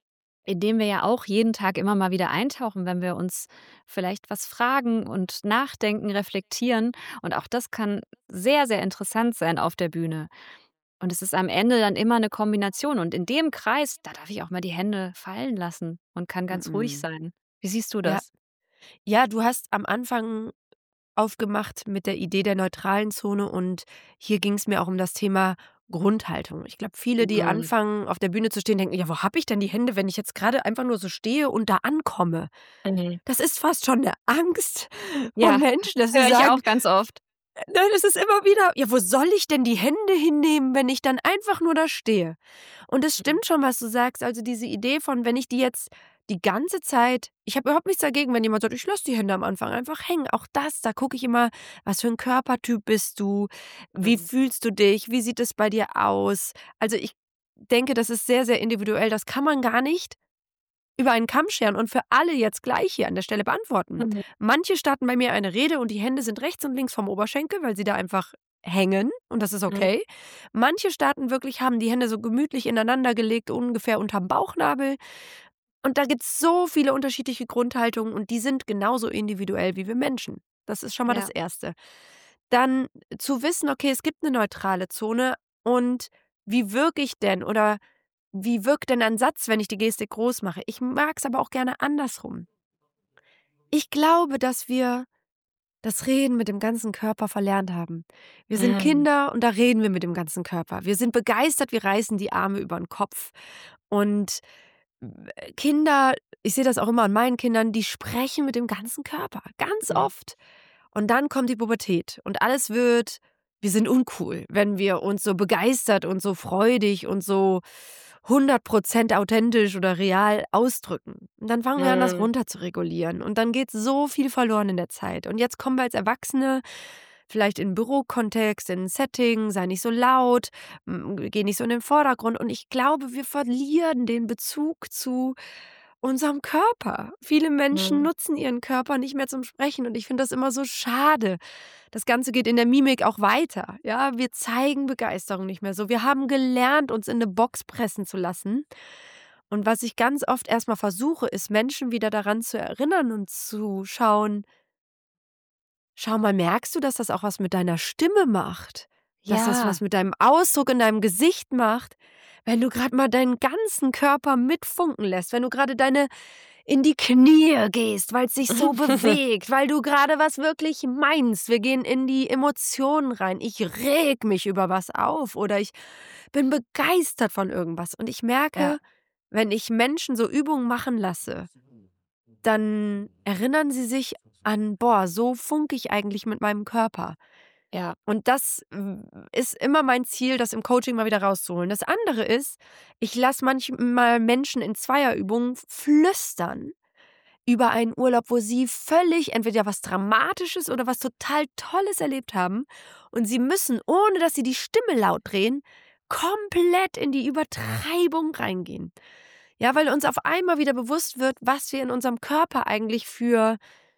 in dem wir ja auch jeden Tag immer mal wieder eintauchen, wenn wir uns vielleicht was fragen und nachdenken, reflektieren. Und auch das kann sehr, sehr interessant sein auf der Bühne. Und es ist am Ende dann immer eine Kombination. Und in dem Kreis, da darf ich auch mal die Hände fallen lassen und kann ganz ruhig Mhm. sein. Wie siehst du Ja. das? Ja, du hast am Anfang aufgemacht mit der Idee der neutralen Zone und hier ging es mir auch um das Thema Grundhaltung. Ich glaube, viele, die Mhm. anfangen, auf der Bühne zu stehen, denken: „Ja, wo habe ich denn die Hände, wenn ich jetzt gerade einfach nur so stehe und da ankomme?“ Mhm. Das ist fast schon eine Angst von Ja, Menschen, dass sie höre ich sagen, auch ganz oft. ne, das ist immer wieder: „Ja, wo soll ich denn die Hände hinnehmen, wenn ich dann einfach nur da stehe?“ Und es Mhm. stimmt schon, was du sagst. Also, diese Idee von, wenn ich die jetzt die ganze Zeit, ich habe überhaupt nichts dagegen, wenn jemand sagt: „Ich lasse die Hände am Anfang einfach hängen.“ Auch das, da gucke ich immer: Was für ein Körpertyp bist du? Wie Mhm. fühlst du dich? Wie sieht es bei dir aus? Also, ich denke, das ist sehr, sehr individuell. Das kann man gar nicht über einen Kamm scheren und für alle jetzt gleich hier an der Stelle beantworten. Mhm. Manche starten bei mir eine Rede und die Hände sind rechts und links vom Oberschenkel, weil sie da einfach hängen und das ist Mhm. okay. Manche starten wirklich, haben die Hände so gemütlich ineinander gelegt, ungefähr unterm Bauchnabel. Und da gibt's so viele unterschiedliche Grundhaltungen und die sind genauso individuell wie wir Menschen. Das ist schon mal das Ja. Erste. Dann zu wissen, okay, es gibt eine neutrale Zone und wie wirke ich denn oder wie wirkt denn ein Satz, wenn ich die Gestik groß mache? Ich mag es aber auch gerne andersrum. Ich glaube, dass wir das Reden mit dem ganzen Körper verlernt haben. Wir sind Mhm. Kinder und da reden wir mit dem ganzen Körper. Wir sind begeistert, wir reißen die Arme über den Kopf. Und Kinder, ich sehe das auch immer an meinen Kindern, die sprechen mit dem ganzen Körper, ganz Mhm. oft. Und dann kommt die Pubertät und wir sind uncool, wenn wir uns so begeistert und so freudig und so 100% authentisch oder real ausdrücken. Und dann fangen wir an, das Mhm. runter zu regulieren. Und dann geht so viel verloren in der Zeit. Und jetzt kommen wir als Erwachsene vielleicht in 'n Bürokontext, in 'n Setting, sei nicht so laut, geh nicht so in den Vordergrund. Und ich glaube, wir verlieren den Bezug zu unserem Körper. Viele Menschen Mhm. nutzen ihren Körper nicht mehr zum Sprechen und ich finde das immer so schade. Das Ganze geht in der Mimik auch weiter. Ja, wir zeigen Begeisterung nicht mehr so. Wir haben gelernt, uns in 'ne Box pressen zu lassen. Und was ich ganz oft erst mal versuche, ist, Menschen wieder daran zu erinnern und zu schauen: „Schau mal, merkst du, dass das auch was mit deiner Stimme macht? Dass das Ja. was mit deinem Ausdruck in deinem Gesicht macht? Wenn du grad mal deinen ganzen Körper mitfunken lässt, wenn du grade deine in die Knie gehst, weil's sich so bewegt, weil du grade was wirklich meinst. Wir gehen in die Emotionen rein. Ich rege mich über was auf oder ich bin begeistert von irgendwas. Und ich Ja. merke, wenn ich Menschen so Übungen machen lasse, dann erinnern sie sich an: „Boah, so funke ich eigentlich mit meinem Körper.“ Ja. Und das ist immer mein Ziel, das im Coaching mal wieder rauszuholen. Das andere ist, ich lasse manchmal Menschen in Zweierübungen flüstern über einen Urlaub, wo sie völlig entweder was Dramatisches oder was total Tolles erlebt haben. Und sie müssen, ohne dass sie die Stimme laut drehen, komplett in die Übertreibung reingehen. Ja, weil uns auf einmal wieder bewusst wird, was wir in unserem Körper eigentlich für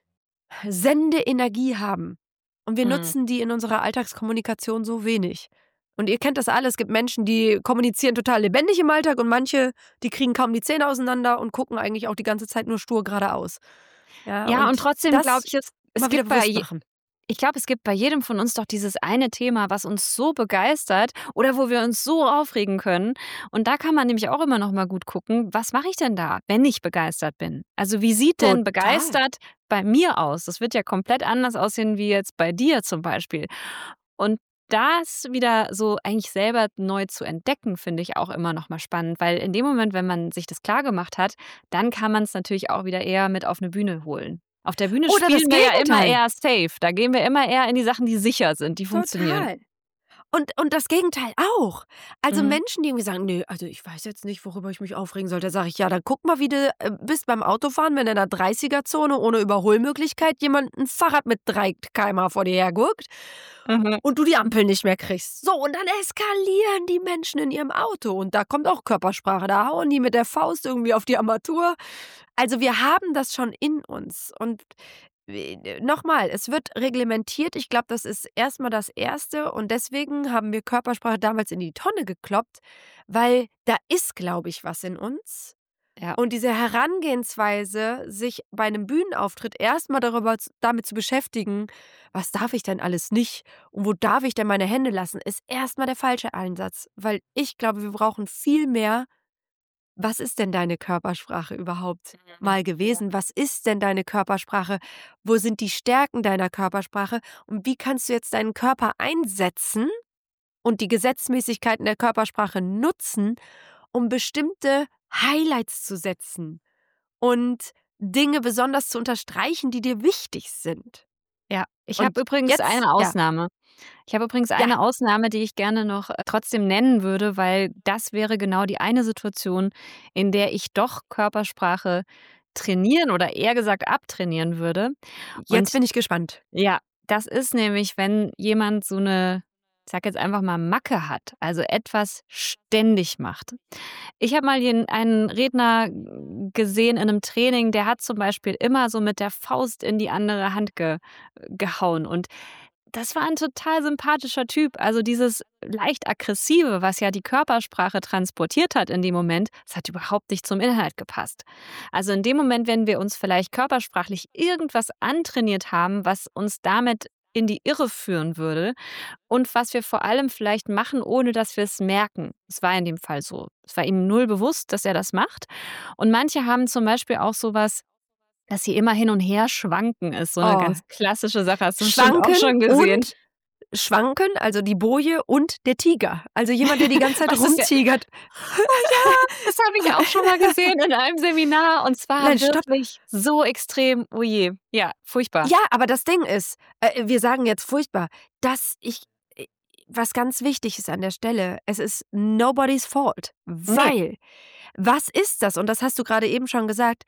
Sendeenergie haben. Und wir Mhm. nutzen die in unserer Alltagskommunikation so wenig. Und ihr kennt das alle, es gibt Menschen, die kommunizieren total lebendig im Alltag und manche, die kriegen kaum die Zähne auseinander und gucken eigentlich auch die ganze Zeit nur stur geradeaus. Ja, Ja, und und trotzdem glaube das ich, es mal wieder gibt bei bewusst je machen. ich glaube, es gibt bei jedem von uns doch dieses eine Thema, was uns so begeistert oder wo wir uns so aufregen können. Und da kann man nämlich auch immer noch mal gut gucken, was mache ich denn da, wenn ich begeistert bin? Also, wie sieht denn Total. begeistert bei mir aus? Das wird ja komplett anders aussehen wie jetzt bei dir zum Beispiel. Und das wieder so eigentlich selber neu zu entdecken, finde ich auch immer noch mal spannend, weil in dem Moment, wenn man sich das klargemacht hat, dann kann man es natürlich auch wieder eher mit auf 'ne Bühne holen. Auf der Bühne Oder das spielen wir ja immer Gegenteil. eher safe. Da gehen wir immer eher in die Sachen, die sicher sind, die funktionieren. Total. Und das Gegenteil auch. Also Mhm. Menschen, die irgendwie sagen: „Ne, also ich weiß jetzt nicht, worüber ich mich aufregen soll.“ Da sage ich: „Ja, dann guck mal, wie du, bist beim Autofahren, wenn in der 30er-Zone ohne Überholmöglichkeit jemand 'n Fahrrad mit 3 km/h vor dir hergurkt Mhm. und du die Ampel nicht mehr kriegst.“ So, und dann eskalieren die Menschen in ihrem Auto und da kommt auch Körpersprache. Da hauen die mit der Faust irgendwie auf die Armatur. Also, wir haben das schon in uns und noch mal, es wird reglementiert. Ich glaube, das ist erst mal das Erste und deswegen haben wir Körpersprache damals in die Tonne gekloppt, weil da ist, glaube ich, was in uns. Ja. Und diese Herangehensweise, sich bei 'nem Bühnenauftritt erst mal damit zu beschäftigen: „Was darf ich denn alles nicht und wo darf ich denn meine Hände lassen?“, ist erst mal der falsche Einsatz, weil ich glaube, wir brauchen viel mehr: Was ist denn deine Körpersprache überhaupt Mhm. mal Ja. gewesen? Was ist denn deine Körpersprache? Wo sind die Stärken deiner Körpersprache? Und wie kannst du jetzt deinen Körper einsetzen und die Gesetzmäßigkeiten der Körpersprache nutzen, um bestimmte Highlights zu setzen und Dinge besonders zu unterstreichen, die dir wichtig sind? Ja. Ich Und habe übrigens jetzt eine ja, Ausnahme. Ich habe übrigens ja, eine Ausnahme, die ich gerne noch, trotzdem nennen würde, weil das wäre genau die eine Situation, in der ich doch Körpersprache trainieren oder eher gesagt abtrainieren würde. jetzt Und bin ich gespannt. ja, das ist nämlich, wenn jemand so 'ne, ich sage jetzt einfach mal, Macke hat, also etwas ständig macht. Ich habe mal einen Redner gesehen in 'nem Training, der hat zum Beispiel immer so mit der Faust in die andere Hand gehauen und das war 'n total sympathischer Typ. Also, dieses leicht Aggressive, was ja die Körpersprache transportiert hat in dem Moment, das hat überhaupt nicht zum Inhalt gepasst. Also, in dem Moment, wenn wir uns vielleicht körpersprachlich irgendwas antrainiert haben, was uns damit in die Irre führen würde und was wir vor allem vielleicht machen, ohne dass wir es merken. Es war in dem Fall so. Es war ihm null bewusst, dass er das macht. Und manche haben zum Beispiel auch so was, dass sie immer hin und her schwanken ist, so eine Oh, ganz klassische Sache. Hast du bestimmt auch schwanken schon gesehen. und schwanken, also die Boje und der Tiger. Also jemand, der die ganze Zeit Was ist der rumtigert. Das habe ich auch schon mal gesehen in einem Seminar und zwar Nein, stopp. wirklich so extrem. Oh je. Ja, furchtbar. Ja, aber das Ding ist, wir sagen jetzt furchtbar, dass äh, was ganz wichtig ist an der Stelle, es ist nobody's fault, Ne. weil was ist das? Und das hast du gerade eben schon gesagt.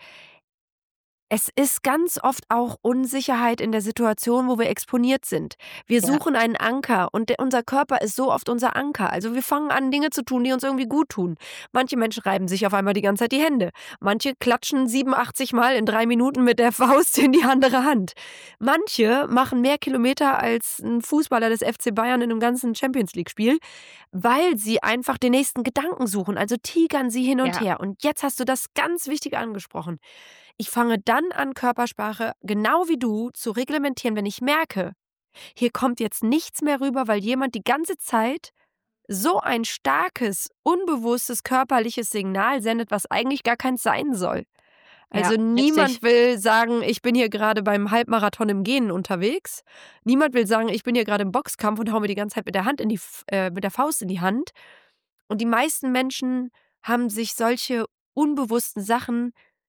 Es ist ganz oft auch Unsicherheit in der Situation, wo wir exponiert sind. Wir Ja, suchen einen Anker und unser Körper ist so oft unser Anker. Also wir fangen an, Dinge zu tun, die uns irgendwie gut tun. Manche Menschen reiben sich auf einmal die ganze Zeit die Hände. Manche klatschen 87 Mal in 3 Minuten mit der Faust in die andere Hand. Manche machen mehr Kilometer als ein Fußballer des FC Bayern in einem ganzen Champions-League-Spiel, weil sie einfach den nächsten Gedanken suchen. Also tigern sie hin und ja, her. Und jetzt hast du das ganz Wichtige angesprochen. Ich fange dann an, Körpersprache genau wie du zu reglementieren, wenn ich merke, hier kommt jetzt nichts mehr rüber, weil jemand die ganze Zeit so ein starkes, unbewusstes körperliches Signal sendet, was eigentlich gar keins sein soll. ja, Also richtig. niemand will sagen, ich bin hier gerade beim Halbmarathon im Gehen unterwegs. Niemand will sagen, ich bin hier gerade im Boxkampf und hau mir die ganze Zeit mit der mit der Faust in die Hand. Und die meisten Menschen haben sich solche unbewussten Sachen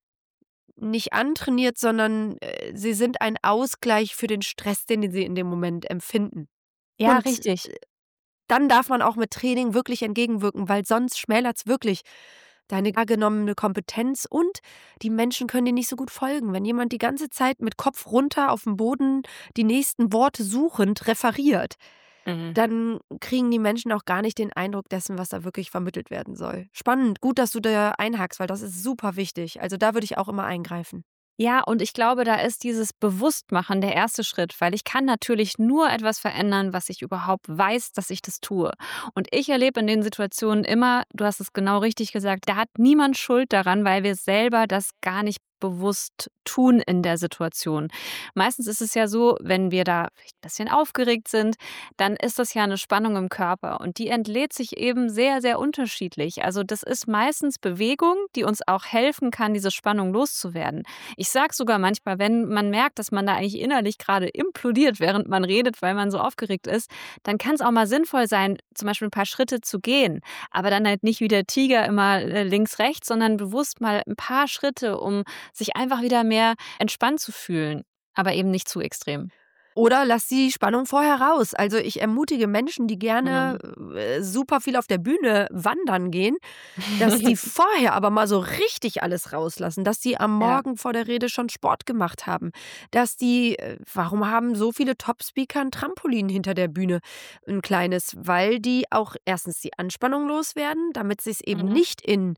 nicht antrainiert, sondern, sie sind ein Ausgleich für den Stress, den sie in dem Moment empfinden. Ja, Und richtig. dann darf man auch mit Training wirklich entgegenwirken, weil sonst schmälert's wirklich deine wahrgenommene Kompetenz und die Menschen können dir nicht so gut folgen. Wenn jemand die ganze Zeit mit Kopf runter auf dem Boden die nächsten Worte suchend referiert, Mhm. dann kriegen die Menschen auch gar nicht den Eindruck dessen, was da wirklich vermittelt werden soll. Spannend, gut, dass du da einhakst, weil das ist super wichtig. Also, da würde ich auch immer eingreifen. Ja, und ich glaube, da ist dieses Bewusstmachen der erste Schritt, weil ich kann natürlich nur etwas verändern, was ich überhaupt weiß, dass ich das tue. Und ich erlebe in den Situationen immer, du hast es genau richtig gesagt, da hat niemand Schuld daran, weil wir selber das gar nicht bewusst tun in der Situation. Meistens ist es ja so, wenn wir da vielleicht ein bisschen aufgeregt sind, dann ist das ja eine Spannung im Körper und die entlädt sich eben sehr, sehr unterschiedlich. Also das ist meistens Bewegung, die uns auch helfen kann, diese Spannung loszuwerden. Ich sage sogar manchmal, wenn man merkt, dass man da eigentlich innerlich gerade implodiert, während man redet, weil man so aufgeregt ist, dann kann es auch mal sinnvoll sein, zum Beispiel ein paar Schritte zu gehen, aber dann halt nicht wie der Tiger immer links, rechts, sondern bewusst mal ein paar Schritte, um sich einfach wieder mehr entspannt zu fühlen, aber eben nicht zu extrem. Oder lass die Spannung vorher raus. Also, ich ermutige Menschen, die gerne, Mhm. super viel auf der Bühne wandern gehen, dass die vorher aber mal so richtig alles rauslassen, dass die am Ja. Morgen vor der Rede schon Sport gemacht haben, dass die warum haben so viele Top-Speaker 'n Trampolin hinter der Bühne, 'n kleines? Weil die auch erstens die Anspannung loswerden, damit sich's eben Mhm. nicht in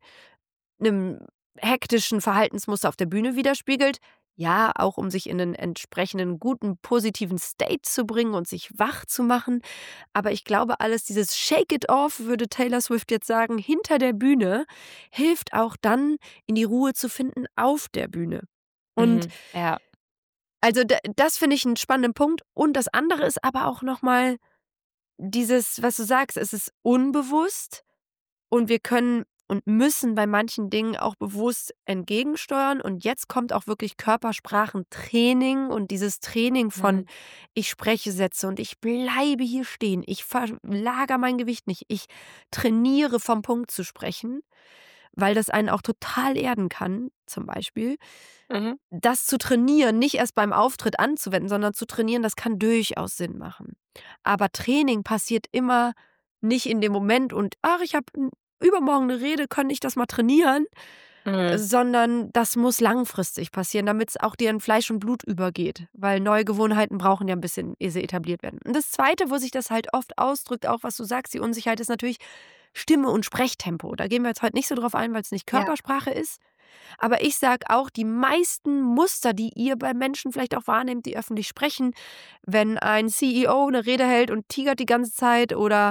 'nem hektischen Verhaltensmuster auf der Bühne widerspiegelt. Ja, auch um sich in 'nen entsprechenden guten, positiven State zu bringen und sich wach zu machen. Aber ich glaube, alles dieses Shake it off, würde Taylor Swift jetzt sagen, hinter der Bühne, hilft auch dann, in die Ruhe zu finden auf der Bühne. Und Mhm. Ja. also, das finde ich 'n spannenden Punkt. Und das andere ist aber auch noch mal dieses, was du sagst, es ist unbewusst. Und wir können und müssen bei manchen Dingen auch bewusst entgegensteuern. Und jetzt kommt auch wirklich Körpersprachentraining und dieses Training von: Mhm. Ich spreche Sätze und ich bleibe hier stehen. Ich verlagere mein Gewicht nicht. Ich trainiere vom Punkt zu sprechen, weil das einen auch total erden kann, zum Beispiel. Mhm. Das zu trainieren, nicht erst beim Auftritt anzuwenden, sondern zu trainieren, das kann durchaus Sinn machen. Aber Training passiert immer nicht in dem Moment und: „Ach, ich habe übermorgen eine Rede, kann ich das mal trainieren?“ Mhm. Sondern das muss langfristig passieren, damit es auch dir in Fleisch und Blut übergeht, weil neue Gewohnheiten brauchen ja ein bisschen, ehe sie etabliert werden. Und das Zweite, wo sich das halt oft ausdrückt, auch was du sagst, die Unsicherheit ist natürlich Stimme und Sprechtempo. Da gehen wir jetzt heute nicht so drauf ein, weil es nicht Ja. Körpersprache ist. Aber ich sage auch, die meisten Muster, die ihr bei Menschen vielleicht auch wahrnehmt, die öffentlich sprechen, wenn ein CEO eine Rede hält und tigert die ganze Zeit oder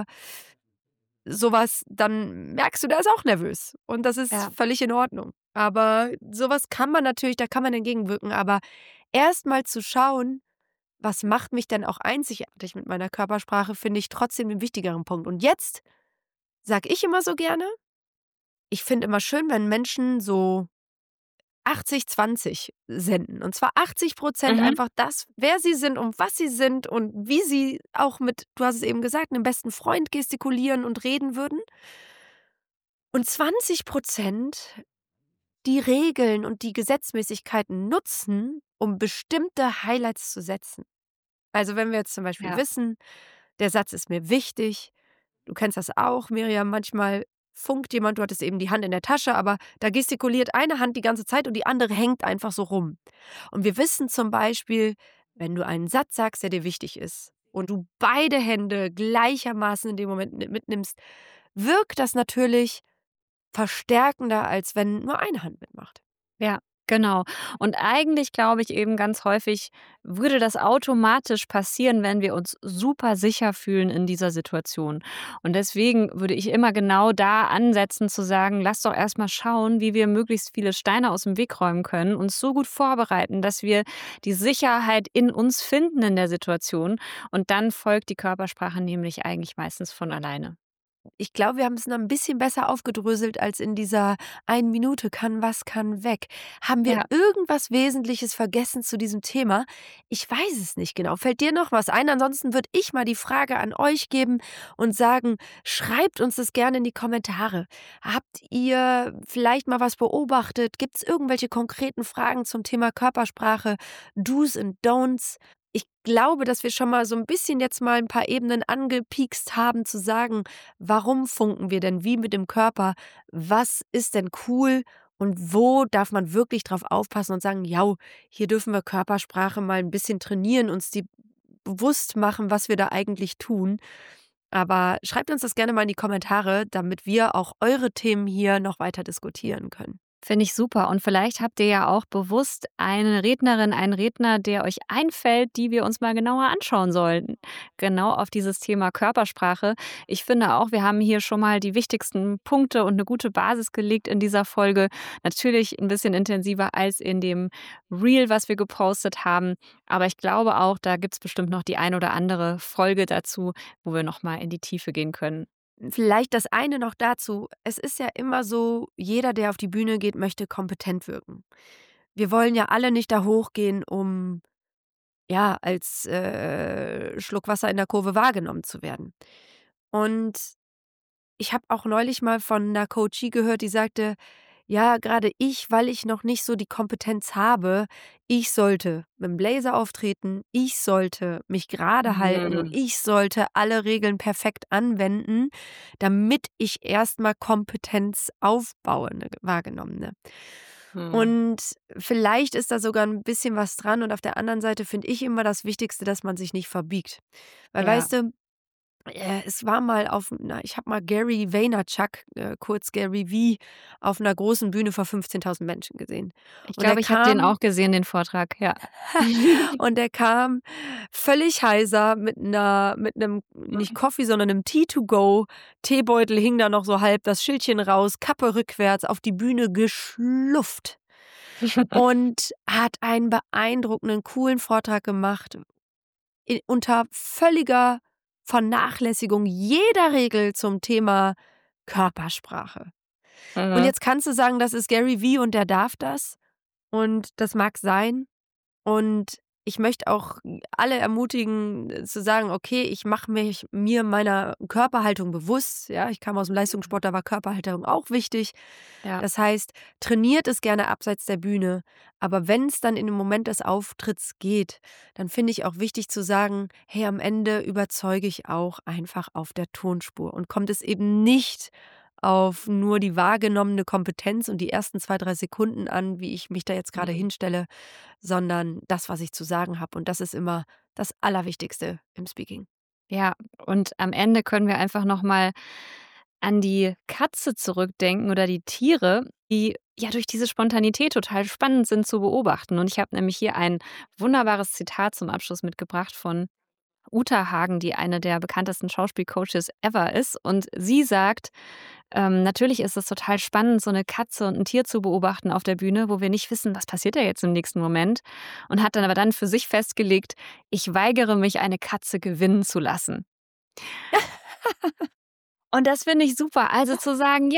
sowas, dann merkst du, der ist auch nervös und das ist Ja. völlig in Ordnung. Aber sowas kann man natürlich, da kann man entgegenwirken, aber erst mal zu schauen, was macht mich denn auch einzigartig mit meiner Körpersprache, finde ich trotzdem den wichtigeren Punkt. Und jetzt sage ich immer so gerne, ich finde immer schön, wenn Menschen so 80-20 senden. Und zwar 80% Mhm. einfach das, wer sie sind und was sie sind und wie sie auch mit, du hast es eben gesagt, einem besten Freund gestikulieren und reden würden. Und 20% die Regeln und die Gesetzmäßigkeiten nutzen, um bestimmte Highlights zu setzen. Also wenn wir jetzt zum Beispiel Ja. wissen, der Satz ist mir wichtig, du kennst das auch, Miriam, manchmal funkt jemand, du hattest eben die Hand in der Tasche, aber da gestikuliert eine Hand die ganze Zeit und die andere hängt einfach so rum. Und wir wissen zum Beispiel, wenn du einen Satz sagst, der dir wichtig ist und du beide Hände gleichermaßen in dem Moment mitnimmst, wirkt das natürlich verstärkender, als wenn nur eine Hand mitmacht. Ja, genau. Und eigentlich glaube ich eben ganz häufig, würde das automatisch passieren, wenn wir uns super sicher fühlen in dieser Situation. Und deswegen würde ich immer genau da ansetzen zu sagen, lass doch erst mal schauen, wie wir möglichst viele Steine aus dem Weg räumen können, uns so gut vorbereiten, dass wir die Sicherheit in uns finden in der Situation. Und dann folgt die Körpersprache nämlich eigentlich meistens von alleine. Ich glaube, wir haben es noch ein bisschen besser aufgedröselt als in dieser 1 Minute kann was, kann weg. Haben wir Ja. irgendwas Wesentliches vergessen zu diesem Thema? Ich weiß es nicht genau. Fällt dir noch was ein? Ansonsten würde ich mal die Frage an euch geben und sagen, schreibt uns das gerne in die Kommentare. Habt ihr vielleicht mal was beobachtet? Gibt es irgendwelche konkreten Fragen zum Thema Körpersprache, Do's und Don'ts? Ich glaube, dass wir schon mal so ein bisschen jetzt mal ein paar Ebenen angepiekst haben, zu sagen: Warum funken wir denn wie mit dem Körper? Was ist denn cool und wo darf man wirklich drauf aufpassen und sagen: „Ja, hier dürfen wir Körpersprache mal ein bisschen trainieren, uns die bewusst machen, was wir da eigentlich tun." Aber schreibt uns das gerne mal in die Kommentare, damit wir auch eure Themen hier noch weiter diskutieren können. Finde ich super. Und vielleicht habt ihr ja auch bewusst eine Rednerin, einen Redner, der euch einfällt, die wir uns mal genauer anschauen sollten. Genau auf dieses Thema Körpersprache. Ich finde auch, wir haben hier schon mal die wichtigsten Punkte und eine gute Basis gelegt in dieser Folge. Natürlich ein bisschen intensiver als in dem Reel, was wir gepostet haben. Aber ich glaube auch, da gibt es bestimmt noch die ein oder andere Folge dazu, wo wir noch mal in die Tiefe gehen können. Vielleicht das eine noch dazu. Es ist ja immer so, jeder, der auf die Bühne geht, möchte kompetent wirken. Wir wollen ja alle nicht da hochgehen, um, ja, als, Schluck Wasser in der Kurve wahrgenommen zu werden. Und ich habe auch neulich mal von 'ner Coachie gehört, die sagte: „Ja, grade ich, weil ich noch nicht so die Kompetenz habe, ich sollte mit'm Blazer auftreten, ich sollte mich gerade halten und Mhm. ich sollte alle Regeln perfekt anwenden, damit ich erst mal Kompetenz aufbaue, 'ne wahrgenommene." Mhm. Und vielleicht ist da sogar 'n bisschen was dran und auf der anderen Seite finde ich immer das Wichtigste, dass man sich nicht verbiegt. Weil Ja. weißt du, es war mal ich habe mal Gary Vaynerchuk, kurz Gary V, auf einer großen Bühne vor 15.000 Menschen gesehen. Ich Und er glaube, ich habe den kam auch gesehen, den Vortrag, ja. und er kam völlig heiser mit 'nem nicht Coffee, sondern 'nem Tea to go. Teebeutel hing da noch so halb, das Schildchen raus, Kappe rückwärts, auf die Bühne geschlufft und hat einen beeindruckenden, coolen Vortrag gemacht, unter völliger Vernachlässigung jeder Regel zum Thema Körpersprache. Und Mhm. jetzt kannst du sagen, das ist Gary Vee und der darf das und das mag sein. Und ich möchte auch alle ermutigen, zu sagen: „Okay, ich mache mir meiner Körperhaltung bewusst." Ja, ich kam aus dem Leistungssport, da war Körperhaltung auch wichtig. Ja. Das heißt, trainiert es gerne abseits der Bühne, aber wenn es dann in dem Moment des Auftritts geht, dann finde ich auch wichtig zu sagen: „Hey, am Ende überzeuge ich auch einfach auf der Tonspur." Und kommt es eben nicht auf nur die wahrgenommene Kompetenz und die ersten 2, 3 Sekunden an, wie ich mich da jetzt gerade Mhm. hinstelle, sondern das, was ich zu sagen habe. Und das ist immer das Allerwichtigste im Speaking. Ja, und am Ende können wir einfach noch mal an die Katze zurückdenken oder die Tiere, die ja durch diese Spontanität total spannend sind zu beobachten. Und ich habe nämlich hier ein wunderbares Zitat zum Abschluss mitgebracht von Uta Hagen, die eine der bekanntesten Schauspielcoaches ever ist. Und sie sagt, natürlich ist es total spannend, so eine Katze und ein Tier zu beobachten auf der Bühne, wo wir nicht wissen, was passiert da jetzt im nächsten Moment. Und hat dann aber dann für sich festgelegt, ich weigere mich, eine Katze gewinnen zu lassen. Und das finde ich super. Also zu sagen, ja,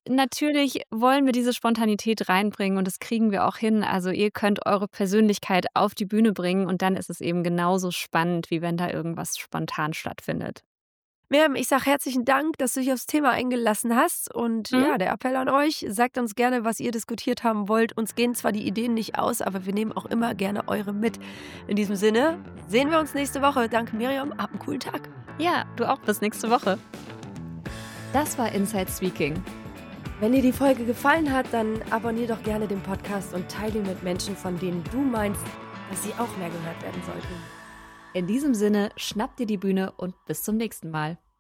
natürlich wollen wir diese Spontanität reinbringen und das kriegen wir auch hin. Also ihr könnt eure Persönlichkeit auf die Bühne bringen und dann ist es eben genauso spannend, wie wenn da irgendwas spontan stattfindet. Miriam, ich sage herzlichen Dank, dass du dich aufs Thema eingelassen hast. Und Mhm. ja, der Appell an euch, sagt uns gerne, was ihr diskutiert haben wollt. Uns gehen zwar die Ideen nicht aus, aber wir nehmen auch immer gerne eure mit. In diesem Sinne, sehen wir uns nächste Woche. Danke Miriam, hab einen coolen Tag. Ja, du auch. Bis nächste Woche. Das war Inside Speaking. Wenn dir die Folge gefallen hat, dann abonnier doch gerne den Podcast und teile ihn mit Menschen, von denen du meinst, dass sie auch mehr gehört werden sollten. In diesem Sinne, schnapp dir die Bühne und bis zum nächsten Mal.